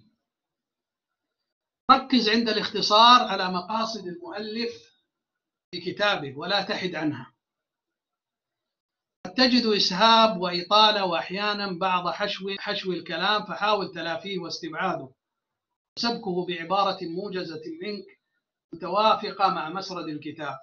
ركز عند الاختصار على مقاصد المؤلف في كتابه ولا تحد عنها. قد تجد إسهاب وإطالة وأحيانا بعض حشو حشو الكلام، فحاول تلافيه واستبعاده وسبكه بعبارة موجزة منك متوافقة مع مسرد الكتاب.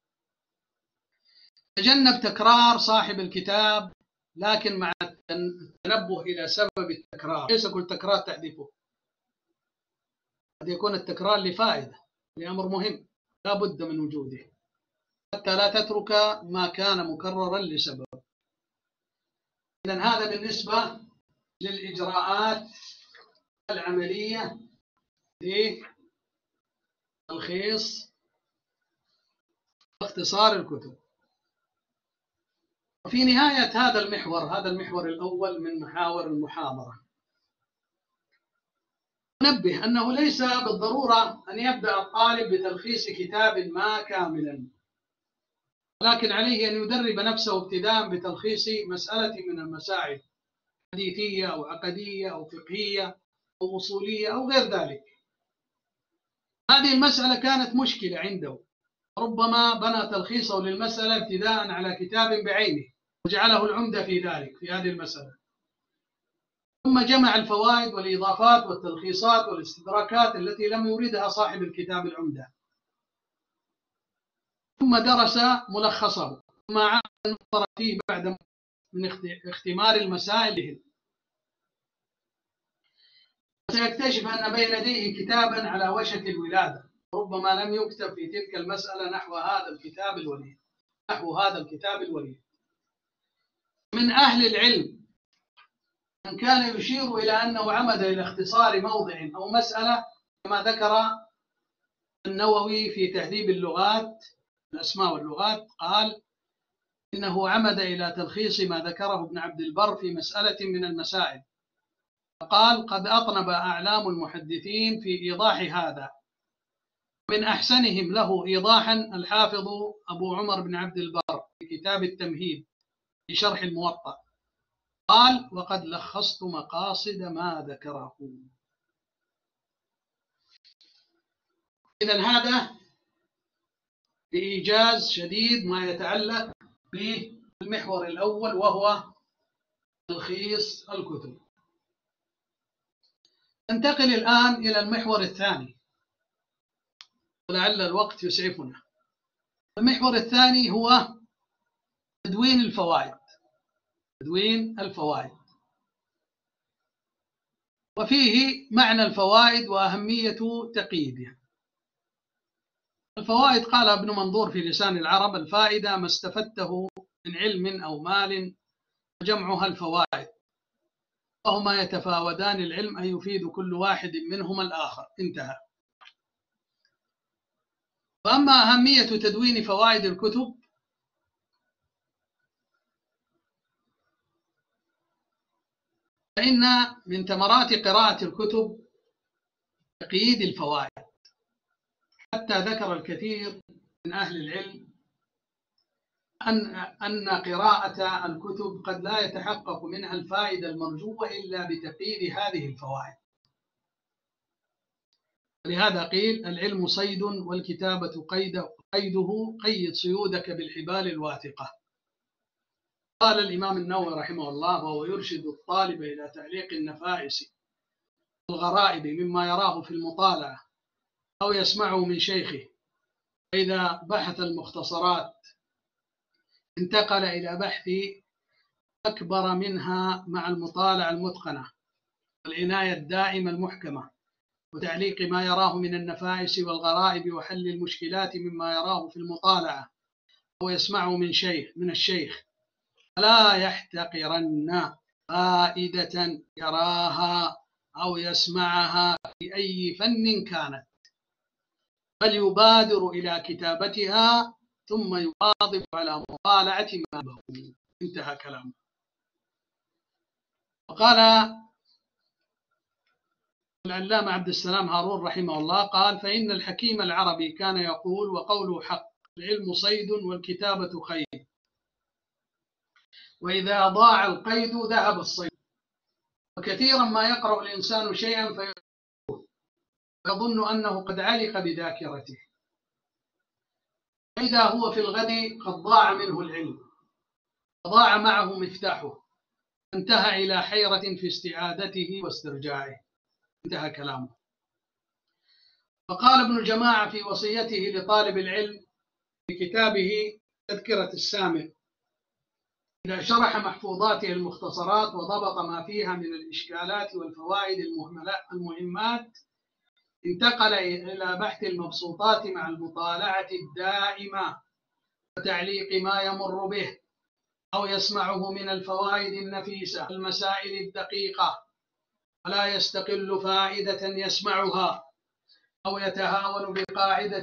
تجنب تكرار صاحب الكتاب، لكن مع التنبه إلى سبب التكرار، ليس كل تكرار تحذفه، قد يكون التكرار لفائدة، لأمر مهم لا بد من وجوده، حتى لا تترك ما كان مكررا لسبب. إذن هذا بالنسبة للإجراءات العملية لتلخيص واختصار الكتب. وفي نهاية هذا المحور، هذا المحور الأول من محاور المحاضرة، ننبه أنه ليس بالضرورة أن يبدأ الطالب بتلخيص كتاب ما كاملا، ولكن عليه أن يدرب نفسه ابتداء بتلخيص مسألة من المسائل حديثية أو عقدية أو فقهية أو أصولية أو غير ذلك. هذه المسألة كانت مشكلة عنده، ربما بنى تلخيصه للمسألة ابتداء على كتاب بعينه وجعله العمدة في ذلك في هذه المسألة، ثم جمع الفوائد والإضافات والتلخيصات والاستدراكات التي لم يوردها صاحب الكتاب العمدة، ثم درس ملخصه، ثم عاد نظر فيه بعد من اختمار المسائل، سيكتشف أن بين يديه كتابا على وشك الولادة، ربما لم يكتب في تلك المسألة نحو هذا الكتاب الوليد نحو هذا الكتاب الوليد. من أهل العلم من كان يشير إلى أنه عمد إلى اختصار موضع أو مسألة، كما ذكر النووي في تهذيب اللغات الأسماء واللغات، قال إنه عمد إلى تلخيص ما ذكره ابن عبد البر في مسألة من المسائل، فقال قد أطنب أعلام المحدثين في إيضاح هذا، من أحسنهم له إيضاحا الحافظ أبو عمر بن عبد البر في كتاب التمهيد في شرح الموطأ، قال وقد لخصت مقاصد ما ذكره. إذن هذا بإيجاز شديد ما يتعلق بالمحور الأول وهو تلخيص الكتب. ننتقل الآن إلى المحور الثاني، ولعل الوقت يسعفنا. المحور الثاني هو تدوين الفوائد تدوين الفوائد وفيه معنى الفوائد وأهمية تقييدها. الفوائد قال ابن منظور في لسان العرب: الفائدة ما استفدته من علم أو مال وجمعها الفوائد، وهما يتفاوتان العلم أن يفيد كل واحد منهما الآخر. انتهى. فأما أهمية تدوين فوائد الكتب فإن من ثمرات قراءة الكتب تقييد الفوائد، حتى ذكر الكثير من أهل العلم أن أن قراءة الكتب قد لا يتحقق منها الفائدة المرجوة إلا بتقييد هذه الفوائد. لهذا قيل: العلم صيد والكتابة قيده، قيد صيودك بالحبال الواثقة. قال الإمام النووي رحمه الله وهو يرشد الطالب إلى تعليق النفائس والغرائب مما يراه في المطالعة أو يسمعه من شيخه، فإذا بحث المختصرات انتقل إلى بحث أكبر منها مع المطالعة المتقنة والعناية الدائمة المحكمة، وتعليق ما يراه من النفائس والغرائب وحل المشكلات مما يراه في المطالعة أو يسمعه من شيخ من الشيخ. فلا يحتقرن فائدة يراها أو يسمعها في أي فن كانت، بل يبادر إلى كتابتها ثم يواظب على مطالعة كتابه. انتهى كلامه. وقال العلامة عبد السلام هارون رحمه الله قال: فإن الحكيم العربي كان يقول وقوله حق، العلم صيد والكتابة خير، وإذا ضاع القيد ذهب الصيد. وكثيرا ما يقرأ الإنسان شيئا فيظن أنه قد علق بذاكرته، فإذا هو في الغد قد ضاع منه العلم، وضاع معه مفتاحه، انتهى إلى حيرة في استعادته واسترجاعه. انتهى كلامه. فقال ابن الجماعة في وصيته لطالب العلم في كتابه تذكرة السامع: إذا شرح محفوظاته المختصرات وضبط ما فيها من الإشكالات والفوائد المهمات، انتقل إلى بحث المبسوطات مع المطالعة الدائمة وتعليق ما يمر به أو يسمعه من الفوائد النفيسة والمسائل الدقيقة، ولا يستقل فائدة يسمعها أو يتهاون بقاعدة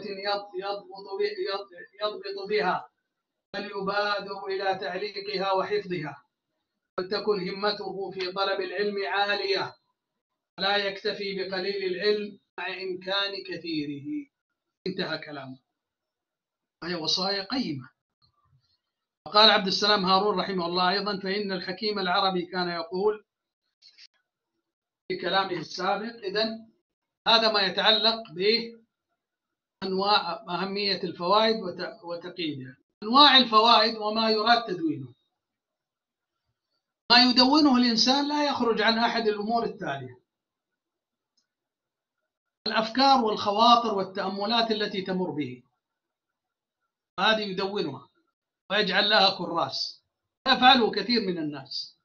يضبط بها، بل يبادر إلى تعليقها وحفظها، ولتكن همته في طلب العلم عالية، ولا يكتفي بقليل العلم مع إمكان كثيره. انتهى كلامه. وهي وصايا قيمة. وقال عبد السلام هارون رحمه الله أيضا: فإن الحكيم العربي كان يقول في كلامه السابق. إذن هذا ما يتعلق بأنواع أهمية الفوائد وتقييدها. أنواع الفوائد وما يراد تدوينه. ما يدونه الإنسان لا يخرج عن أحد الأمور التالية: الأفكار والخواطر والتأملات التي تمر به، هذه يدونها ويجعل لها كراس، يفعله كثير من الناس.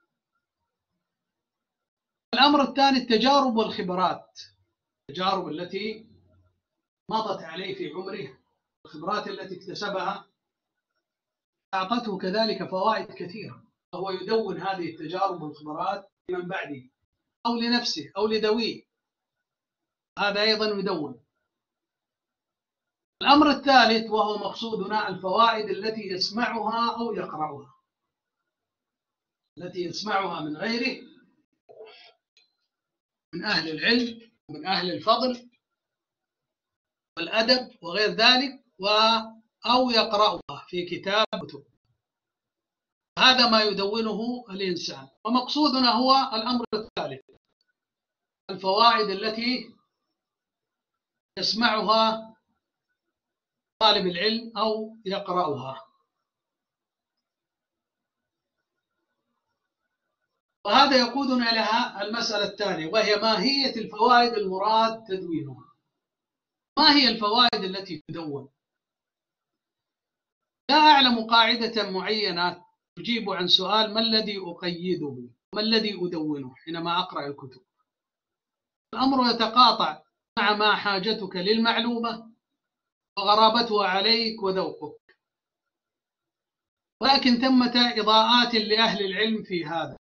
الأمر الثاني التجارب والخبرات، التجارب التي مضت عليه في عمره، الخبرات التي اكتسبها أعطته كذلك فوائد كثيرة، فهو يدون هذه التجارب والخبرات لمن بعده أو لنفسه أو لذويه، هذا أيضا يدون. الأمر الثالث وهو مقصودنا الفوائد التي يسمعها أو يقرأها، التي يسمعها من غيره من أهل العلم ومن أهل الفضل والأدب وغير ذلك، و أو يقرأها في كتاب كتب. هذا ما يدونه الإنسان. ومقصودنا هو الأمر الثالث: الفوائد التي يسمعها طالب العلم أو يقرأها. وهذا يقودنا إلى المسألة الثانية، وهي ماهية الفوائد المراد تدوينها. ما هي الفوائد التي تدون؟ لا أعلم قاعدة معينة تجيب عن سؤال ما الذي أقيده، ما الذي أدونه حينما أقرأ الكتب. الأمر يتقاطع مع ما حاجتك للمعلومة وغرابتها عليك وذوقك، ولكن ثمة إضاءات لأهل العلم في هذا.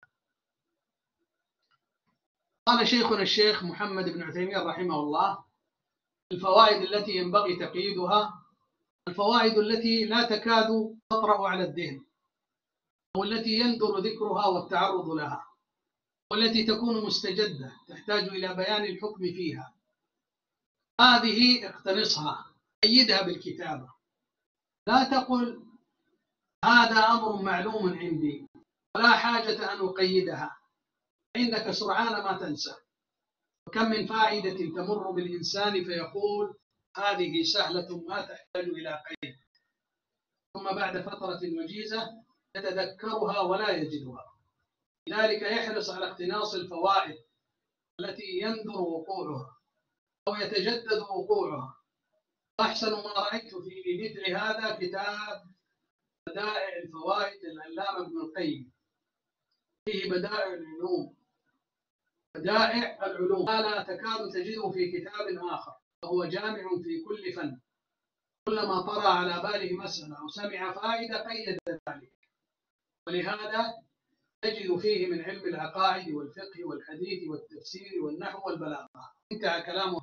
قال شيخنا الشيخ محمد بن عثيمين رحمه الله: الفوائد التي ينبغي تقييدها الفوائد التي لا تكاد تطرأ على الذهن، أو التي يندر ذكرها والتعرض لها، والتي تكون مستجدة تحتاج إلى بيان الحكم فيها. هذه اقتنصها، قيدها بالكتابة. لا تقل هذا أمر معلوم عندي ولا حاجة أن أقيدها، فإنك سرعان ما تنسى. وكم من فائدة تمر بالإنسان فيقول هذه سهلة ما تحتاج إلى قيد، ثم بعد فترة وجيزة يتذكرها ولا يجدها. لذلك يحرص على اقتناص الفوائد التي يندر وقوعها أو يتجدد وقوعها. أحسن ما رأيت في مثل هذا كتاب بدائع الفوائد للعلامة ابن القيم، فيه بدائع العلوم، بدائع العلوم لا تكاد تجده في كتاب آخر، وهو جامع في كل فن. كلما طرأ على باله مسألة أو سمع فائدة قيد ذلك. ولهذا تجد فيه من علم العقائد والفقه والحديث والتفسير والنحو والبلاغة. انتهى كلامه.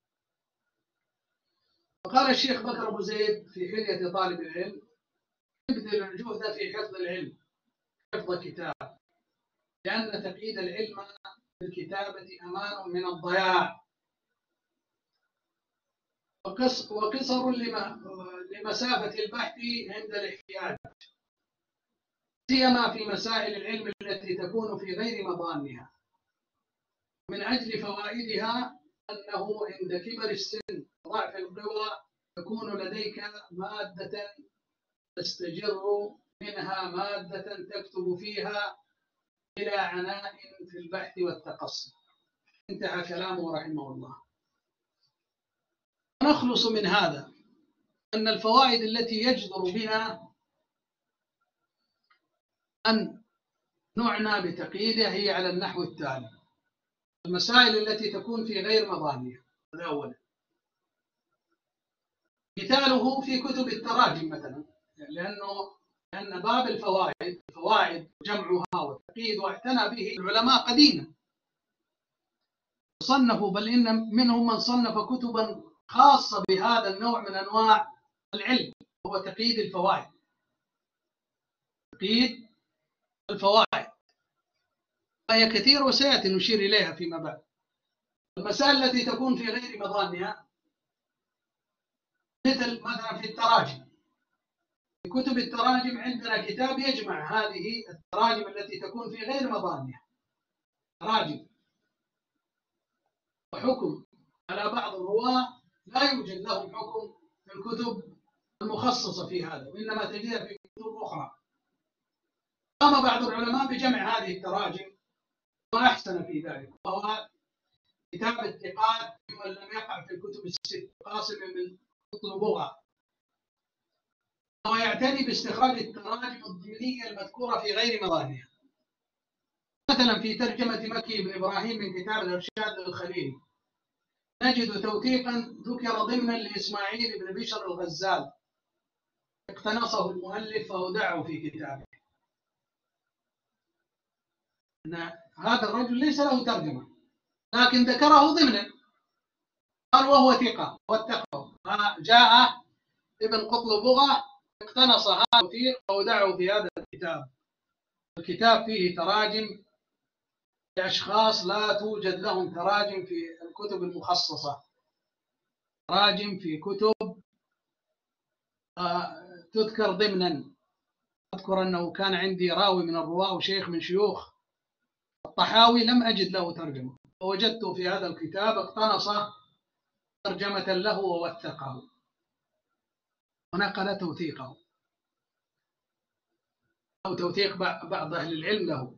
وقال الشيخ بكر أبو زيد في حلية طالب العلم: يبذل الجهد في حفظ العلم، حفظ الكتاب، لأن تقييد العلم بالكتابة أمان من الضياع، وقصر لمسافة البحث عند الاحتياج، سيما في مسائل العلم التي تكون في غير مضانها. من أجل فوائدها أنه عند كبر السن وضعف القوى تكون لديك مادة تستجر منها مادة تكتب فيها بلا عناء في البحث والتقصي. انتهى كلامه رحمه الله. نخلص من هذا أن الفوائد التي يجدر بنا أن نعنى بتقييدها هي على النحو التالي: المسائل التي تكون في غير مضانها، هذا أولا. مثاله في كتب التراجم مثلا، لأنه لأن باب الفوائد الفوائد جمعها والتقييد واعتنى به العلماء قديما، صنفوا، بل إن منهم من صنف كتبا خاصة بهذا النوع من أنواع العلم، هو تقييد الفوائد. تقييد الفوائد وهي كثير وسيأتي نشير إليها فيما بعد. المسائل التي تكون في غير مضانها مثل مثلا في التراجم، في كتب التراجم عندنا كتاب يجمع هذه التراجم التي تكون في غير مضانها، تراجم وحكم على بعض الرواة لا يوجد لهم حكم في الكتب المخصصة في هذا، وإنما تجدها في كتب أخرى. قام بعض العلماء بجمع هذه التراجم وأحسن في ذلك، وهو كتاب الثقات ممن لم يقع في الكتب الست، قاسم من اطلبوها، ويعتني باستخراج التراجم الضمنية المذكورة في غير مضانها. مثلا في ترجمة مكي بن إبراهيم من كتاب الإرشاد للخليلي نجد توثيقا ذكر ضمنا لإسماعيل بن بشر الغزال اقتنصه المؤلف فأودعه في كتابه. أن هذا الرجل ليس له ترجمة لكن ذكره ضمنا، قال وهو ثقة واتقه. جاء ابن قطلبغة اقتنص هذا التوثيق فأودعه في هذا الكتاب. الكتاب فيه تراجم لأشخاص لا توجد لهم تراجم في الكتب المخصصة، تراجم في كتب تذكر ضمنا. أذكر أنه كان عندي راوي من الرواة وشيخ من شيوخ الطحاوي لم أجد له ترجمة، فوجدته في هذا الكتاب اقتنص ترجمة له ووثقه ونقل توثيقه أو توثيق بعض أهل العلم له.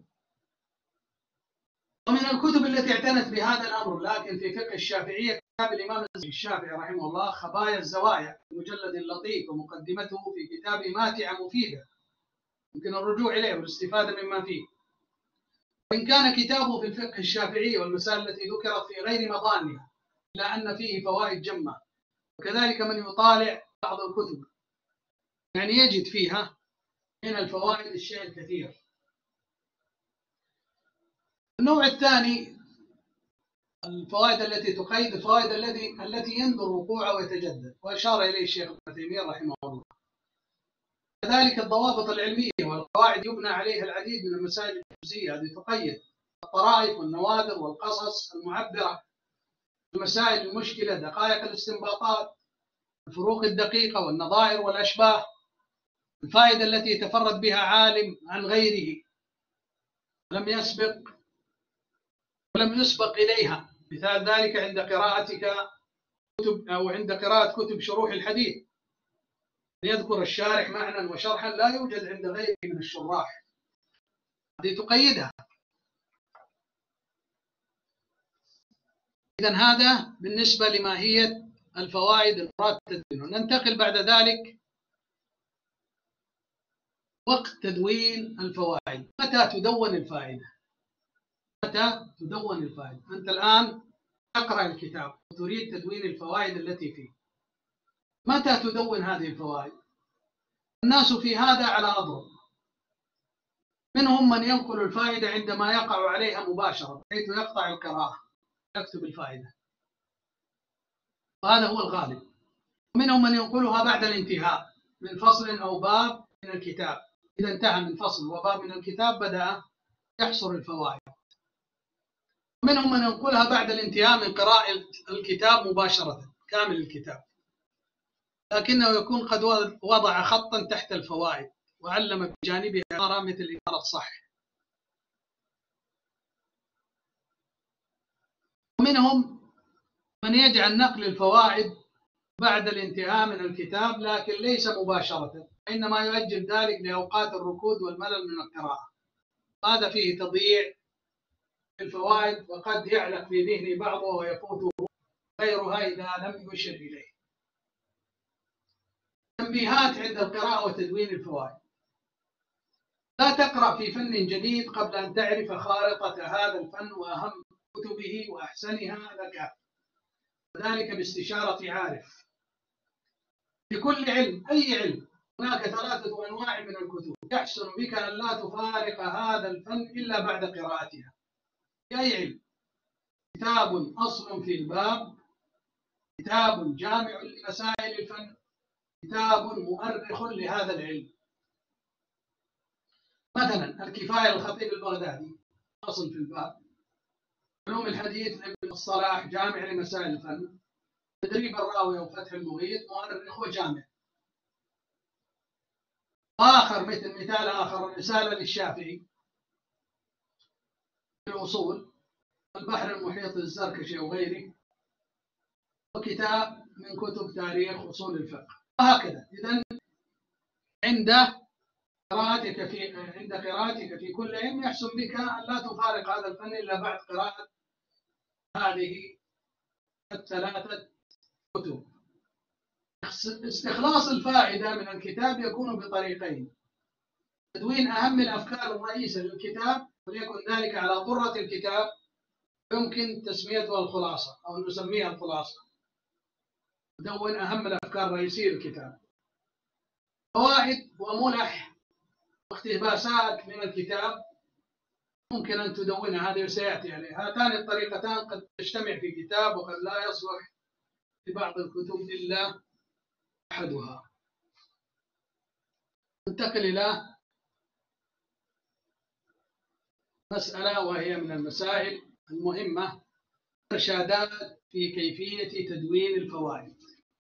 ومن الكتب التي اعتنت بهذا الأمر لكن في فقه الشافعية كتاب الإمام الشافعي رحمه الله خبايا الزوايا، مجلد لطيف، ومقدمته في كتاب ماتعة مفيدة يمكن الرجوع إليه والاستفادة مما فيه. وإن كان كتابه في الفقه الشافعي والمسائل التي ذكرت في غير مضانها إلا أن فيه فوائد جمة، وكذلك من يطالع بعض الكتب يعني يجد فيها من الفوائد الشيء الكثير. النوع الثاني الفوائد التي تقيد، الفوائد التي التي يندر وقوعها ويتجدد، وأشار إليه الشيخ ابن تيمية رحمه الله. كذلك الضوابط العلمية والقواعد يبنى عليها العديد من المسائل الجزئية، هذه تقيد الطرائف والنوادر والقصص المعبرة، المسائل المشكلة، دقائق الاستنباطات، الفروق الدقيقة والنظائر والأشباه، الفائدة التي يتفرد بها عالم عن غيره لم يسبق ولم يسبق إليها. مثال ذلك عند قراءتك كتب أو عند قراءة كتب شروح الحديث يذكر الشارح معنى وشرحا لا يوجد عند غيره من الشراح، هذه تقيدها. إذن هذا بالنسبة لماهية الفوائد المراد تدوينها. ننتقل بعد ذلك وقت تدوين الفوائد. متى تدون الفائدة؟ متى تدون الفائدة؟ أنت الآن تقرأ الكتاب وتريد تدوين الفوائد التي فيه، متى تدون هذه الفوائد؟ الناس في هذا على أضرب، منهم من ينقل الفائدة عندما يقع عليها مباشرة حيث يقطع القراءة يكتب الفائدة، وهذا هو الغالب. ومنهم من ينقلها بعد الانتهاء من فصل أو باب من الكتاب. إذا انتهى من فصل وباب من الكتاب بدأ يحصر الفوائد. منهم من ينقلها بعد الانتهاء من قراءة الكتاب مباشرة كامل الكتاب، لكنه يكون قد وضع خطا تحت الفوائد وعلم بجانبها عبارة مثل عبارة صح. ومنهم من يجعل نقل الفوائد بعد الانتهاء من الكتاب لكن ليس مباشرة، إنما يؤجل ذلك لأوقات الركود والملل من القراءة. هذا فيه تضييع الفوائد وقد يعلق في ذهن بعضه ويفوته غيرها إذا لم يشر إليه. تنبيهات عند القراءة وتدوين الفوائد: لا تقرأ في فن جديد قبل أن تعرف خارطة هذا الفن وأهم كتبه وأحسنها لك، وذلك باستشارة عارف. في كل علم، أي علم، هناك ثلاثة أنواع من الكتب يحسن بك أن لا تفارق هذا الفن إلا بعد قراءتها. في أي علم: كتاب أصل في الباب، كتاب جامع لمسائل الفن، كتاب مؤرخ لهذا العلم. مثلا الكفاية للخطيب البغدادي أصل في الباب، علوم الحديث لابن الصلاح جامع لمسائل الفن، تدريب الراوي وفتح المغيث مؤرخ وجامع. آخر مثل مثال آخر الرسالة للشافعي في الأصول، البحر المحيط للزركشي وغيره، وكتاب من كتب تاريخ أصول الفقه، وهكذا. إذن عند قراءتك في عند قراءتك في كل علم يحسن بك أن لا تفارق هذا الفن إلا بعد قراءة هذه الثلاثة كتب. استخلاص الفائدة من الكتاب يكون بطريقين: تدوين أهم الأفكار الرئيسة للكتاب وليكن ذلك على طرة الكتاب، يمكن تسميتها الخلاصة أو نسميها الخلاصة. تدون أهم الأفكار الرئيسية للكتاب. فوائد وملح واقتباسات من الكتاب ممكن أن تدونها، هذا سيأتي عليه. هاتان الطريقتان قد تجتمع في كتاب وقد لا يصلح في بعض الكتب إلا أحدها. ننتقل إلى مسألة وهي من المسائل المهمة: إرشادات في كيفية تدوين الفوائد.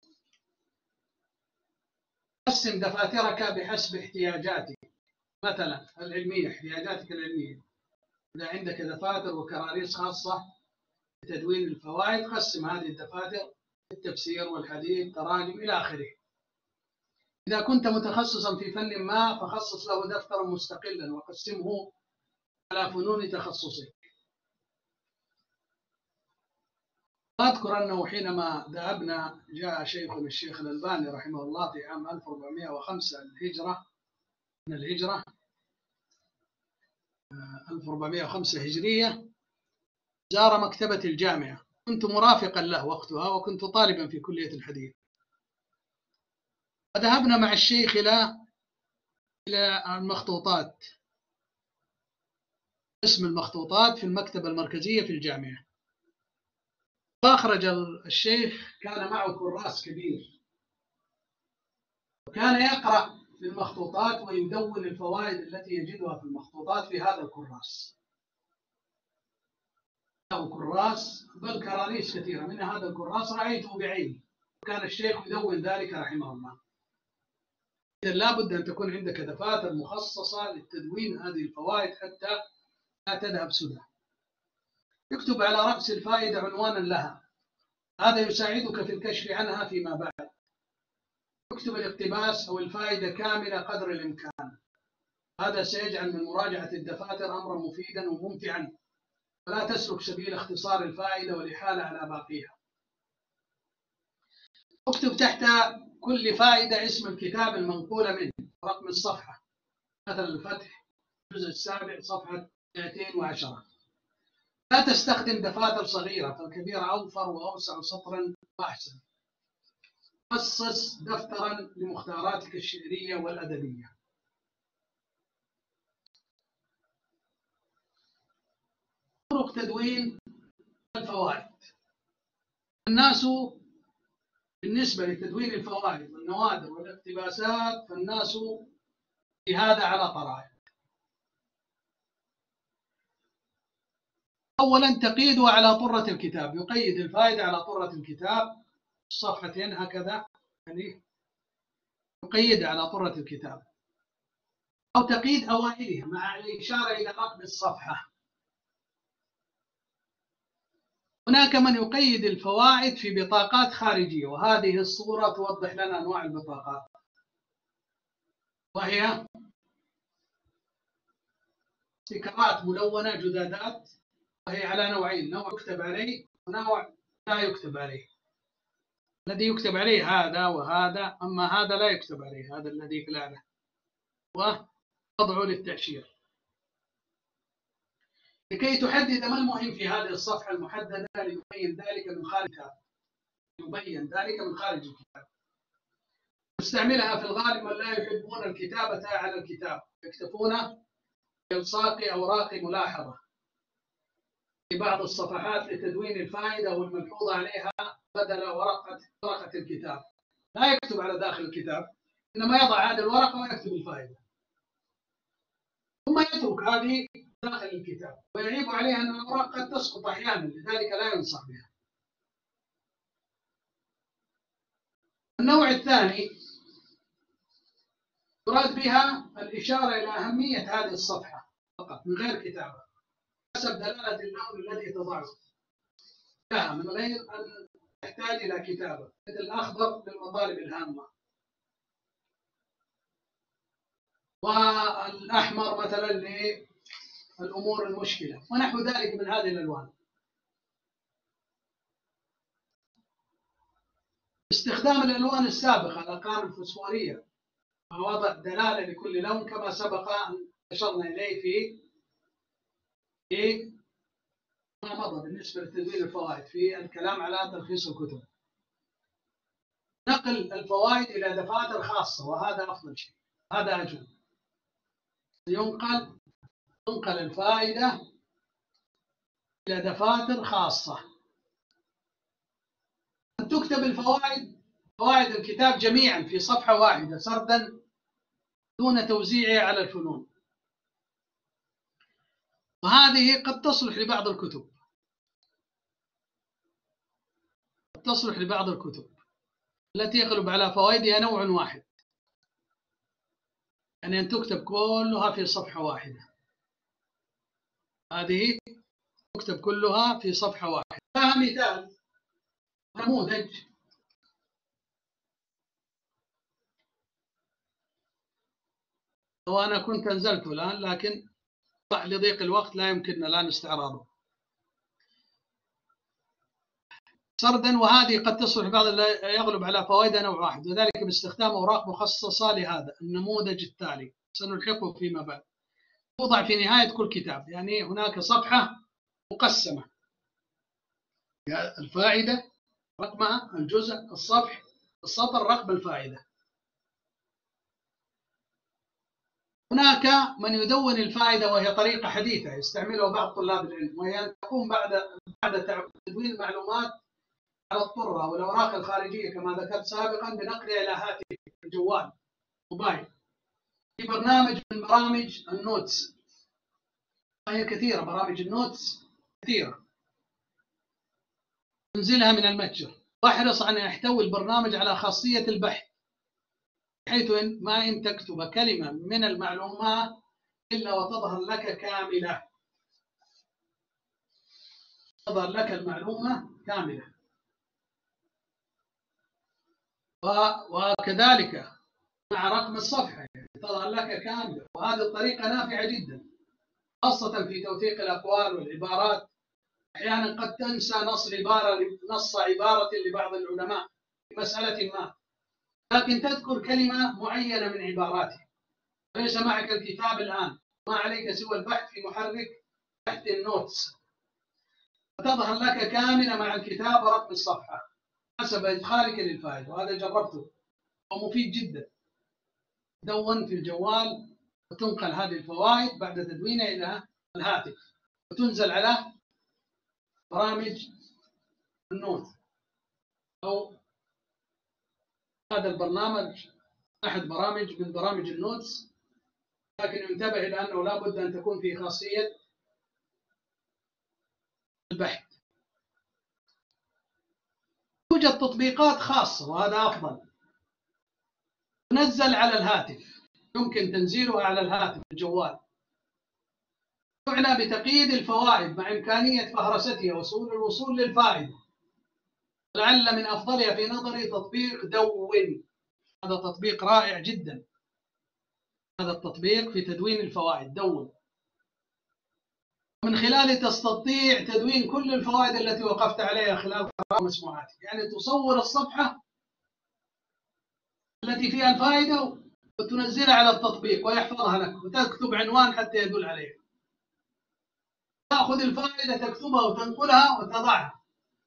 قسم دفاترك بحسب احتياجاتك، مثلا العلمية، احتياجاتك العلمية. إذا عندك دفاتر وكراريس خاصة بتدوين الفوائد قسم هذه الدفاتر: التفسير والحديث، تراجم إلى آخره. إذا كنت متخصصا في فن ما فخصص له دفترا مستقلا وقسمه على فنون تخصصك. أذكر أنه حينما ذهبنا جاء شيخنا الشيخ الألباني رحمه الله في عام ألف وأربعمائة وخمسة الهجرة من الهجرة ألف وأربعمائة وخمسة هجرية، زار مكتبة الجامعة. كنت مرافقا له وقتها وكنت طالبا في كلية الحديث. فذهبنا مع الشيخ إلى إلى المخطوطات، اسم المخطوطات في المكتبة المركزية في الجامعة. فأخرج الشيخ، كان معه كراس كبير وكان يقرأ في المخطوطات ويدون الفوائد التي يجدها في المخطوطات في هذا الكراس. له كراس بل كراريس كثيرة، من هذا الكراس رأيته بعيني، وكان الشيخ يدون ذلك رحمه الله. إذن لا بد أن تكون عندك دفاتر مخصصة للتدوين هذه الفوائد حتى لا تذهب سدى. اكتب على رأس الفائدة عنوانا لها، هذا يساعدك في الكشف عنها فيما بعد. اكتب الاقتباس أو الفائدة كاملة قدر الإمكان، هذا سيجعل من مراجعة الدفاتر أمرا مفيدا وممتعا، ولا تسلك سبيل اختصار الفائدة والإحالة على باقيها. اكتب تحت كل فائدة اسم الكتاب المنقولة منه، رقم الصفحة، مثلا الفتح الجزء السابع صفحة مئتين وعشرة. لا تستخدم دفاتر صغيرة، فالكبيرة أوفر وأوسع سطرا وأحسن. خصص دفترا لمختاراتك الشعرية والأدبية. طرق تدوين الفوائد. الناس بالنسبة لتدوين الفوائد والنوادر والاقتباسات، فالناس في هذا على طرائق. أولا تقييده على طرة الكتاب، يقيد الفائدة على طرة الكتاب صفحتين هكذا، يعني يقيدها على طرة الكتاب، أو تقييد أوائلها مع الإشارة إلى رقم الصفحة. هناك من يقيد الفوائد في بطاقات خارجية، وهذه الصورة توضح لنا أنواع البطاقات، وهي استيكرات ملونة جدادات، وهي على نوعين، نوع يكتب عليه ونوع لا يكتب عليه. الذي يكتب عليه هذا وهذا، أما هذا لا يكتب عليه، هذا الذي في الأعلى ووضعه للتأشير. لكي تحدد ما المهم في هذه الصفحة المحددة ليبين ذلك من خارجها، يبين ذلك من خارج الكتاب. يستعملها في الغالب من لا يحبون الكتابة على الكتاب، يكتفون بإلصاق أوراق ملاحظة في بعض الصفحات لتدوين الفائدة والملحوظة عليها بدل ورقة ورقة الكتاب. لا يكتب على داخل الكتاب، إنما يضع هذه الورقة ويكتب الفائدة، ثم يترك هذه داخل الكتاب، ويعيب عليها أن الأوراق قد تسقط أحيانا، لذلك لا ينصح بها. النوع الثاني يراد بها الإشارة إلى أهمية هذه الصفحة فقط من غير كتابة، حسب دلالة اللون الذي تضعه لها، من غير أن تحتاج إلى كتابة، مثل الأخضر للمطالب الهامة، والأحمر مثلا للأمور المشكلة، ونحو ذلك من هذه الألوان. استخدام الألوان السابقة، الأرقام الفسفورية، ووضع دلالة لكل لون كما سبق أن أشرنا إليه في في ما مضى بالنسبة لتدوين الفوائد في الكلام على تلخيص الكتب. نقل الفوائد إلى دفاتر خاصة، وهذا أفضل شيء، هذا أجل. ينقل تنقل الفائدة إلى دفاتر خاصة. أن تكتب الفوائد فوائد الكتاب جميعا في صفحة واحدة سردا دون توزيعها على الفنون، وهذه قد تصلح لبعض الكتب قد تصلح لبعض الكتب التي يغلب على فوائدها نوع واحد، يعني أن تكتب كلها في صفحة واحدة. هذه تكتب كلها في صفحة واحدة. لها مثال، نموذج وأنا كنت أنزلته الآن، لكن لضيق الوقت لا يمكننا الآن استعراضه سردا. وهذه قد تصلح بعض يغلب على فوائدها نوع واحد، وذلك باستخدام أوراق مخصصة لهذا. النموذج التالي سنلحقه فيما بعد توضع في نهاية كل كتاب، يعني هناك صفحة مقسمة، الفائدة رقمها، الجزء، الصفح، السطر، رقم الفائدة. هناك من يدون الفائدة، وهي طريقة حديثة يستعملها بعض طلاب العلم، وهي أن تقوم بعد بعد تدوين المعلومات على الطرة والأوراق الخارجية كما ذكرت سابقا بنقلها إلى هاتف الجوال موبايل في برنامج من برامج النوتس، وهي كثيرة، برامج النوتس كثيرة، تنزلها من المتجر، واحرص أن يحتوي البرنامج على خاصية البحث، بحيث ما إن تكتب كلمة من المعلومات إلا وتظهر لك كاملة، تظهر لك المعلومة كاملة. وكذلك مع رقم الصفحة تظهر لك كاملة، وهذه الطريقة نافعة جدا، خاصة في توثيق الأقوال والعبارات. أحيانا قد تنسى نص عبارة نص عبارة لبعض العلماء في مسألة ما، لكن تذكر كلمة معينة من عباراته، ليس معك الكتاب الآن، ما عليك سوى البحث في محرك بحث النوتس، فتظهر لك كاملة مع الكتاب ورقم الصفحة حسب إدخالك للفائدة، وهذا جربته ومفيد جدا. دون في الجوال وتنقل هذه الفوائد بعد تدوينها إلى الهاتف، وتنزل على برامج النوت، أو هذا البرنامج أحد برامج من برامج النوتس لكن انتبه إلى أنه لا بد أن تكون في خاصية البحث. توجد تطبيقات خاصة وهذا أفضل، تنزل على الهاتف، يمكن تنزيلها على الهاتف الجوال، تعنى بتقييد الفوائد مع إمكانية فهرستها وسهول الوصول للفائدة. لعل من أفضلها في نظري تطبيق دون. هذا تطبيق رائع جدا، هذا التطبيق في تدوين الفوائد دون، من خلاله تستطيع تدوين كل الفوائد التي وقفت عليها خلال قراءة مسموعاتك. يعني تصور الصفحة التي فيها الفائدة وتنزلها على التطبيق ويحفظها لك، وتكتب عنوان حتى يدل عليه. تأخذ الفائدة تكتبها وتنقلها وتضعها.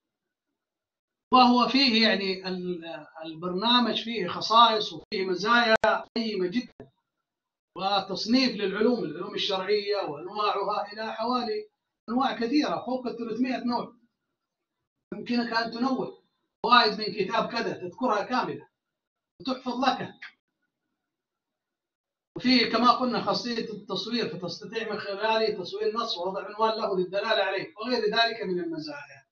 وهو فيه يعني البرنامج فيه خصائص وفيه مزايا قيمة جدا، وتصنيف للعلوم، العلوم الشرعية وأنواعها إلى حوالي أنواع كثيرة فوق ثلاثمائة نوع. يمكنك أن تنوع فوائد من كتاب كذا تذكرها كاملة وتحفظ لك. وفيه كما قلنا خاصية التصوير، فتستطيع من خلاله تصوير نص ووضع عنوان له للدلالة عليه وغير ذلك من المزايا.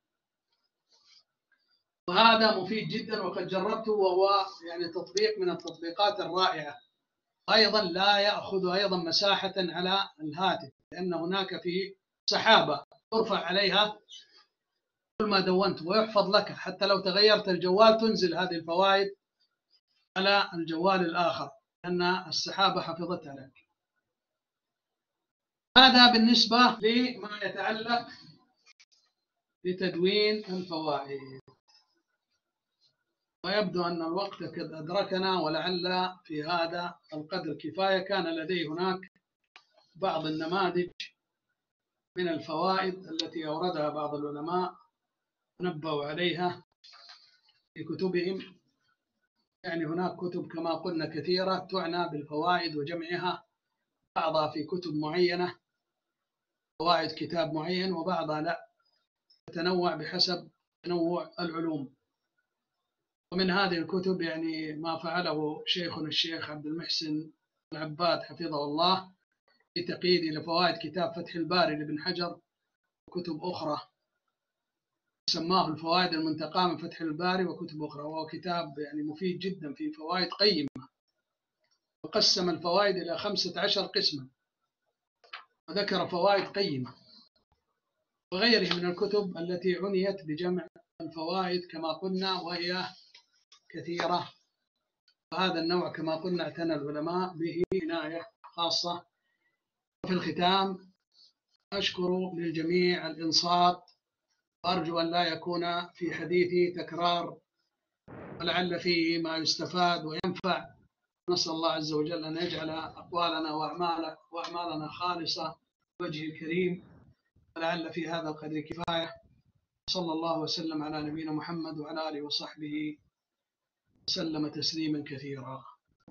وهذا مفيد جدا وقد جربته، وهو يعني تطبيق من التطبيقات الرائعة. أيضا لا يأخذ أيضا مساحة على الهاتف، لأن هناك في سحابة ترفع عليها كل ما دونت ويحفظ لك، حتى لو تغيرت الجوال تنزل هذه الفوائد على الجوال الآخر لأن السحابة حفظتها لك. هذا بالنسبة لما يتعلق بتدوين الفوائد. ويبدو أن الوقت قد أدركنا، ولعل في هذا القدر كفاية. كان لدي هناك بعض النماذج من الفوائد التي أوردها بعض العلماء نبهوا عليها في كتبهم. يعني هناك كتب كما قلنا كثيرة تعنى بالفوائد وجمعها، بعضها في كتب معينة فوائد كتاب معين، وبعضها لا، تتنوع بحسب تنوع العلوم. ومن هذه الكتب يعني ما فعله شيخنا الشيخ عبد المحسن العباد حفظه الله في تقييد لفوائد كتاب فتح الباري لابن حجر، وكتب أخرى سماه الفوائد المنتقاة من فتح الباري وكتب أخرى. وهو كتاب يعني مفيد جدا في فوائد قيمة، وقسم الفوائد إلى خمسة عشر قسما وذكر فوائد قيمة، وغيره من الكتب التي عنيت بجمع الفوائد كما قلنا وهي كثيرة. وهذا النوع كما قلنا اعتنى العلماء به عناية خاصة. وفي الختام أشكر للجميع الإنصات، وأرجو أن لا يكون في حديثي تكرار، ولعل فيه ما يستفاد وينفع. نسأل الله عز وجل أن يجعل أقوالنا وأعمالنا خالصة وجه الكريم، ولعل في هذا القدر كفاية. صلى الله وسلم على نبينا محمد وعلى آله وصحبه وسلم تسليما كثيرا.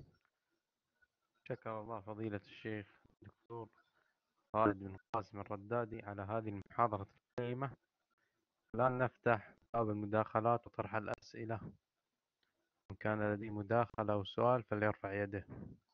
شكر الله فضيلة الشيخ الدكتور خالد بن قاسم الردادي على هذه المحاضرة القيمة. الآن نفتح باب المداخلات وطرح الأسئلة. إن كان لديه مداخلة أو سؤال فليرفع يده.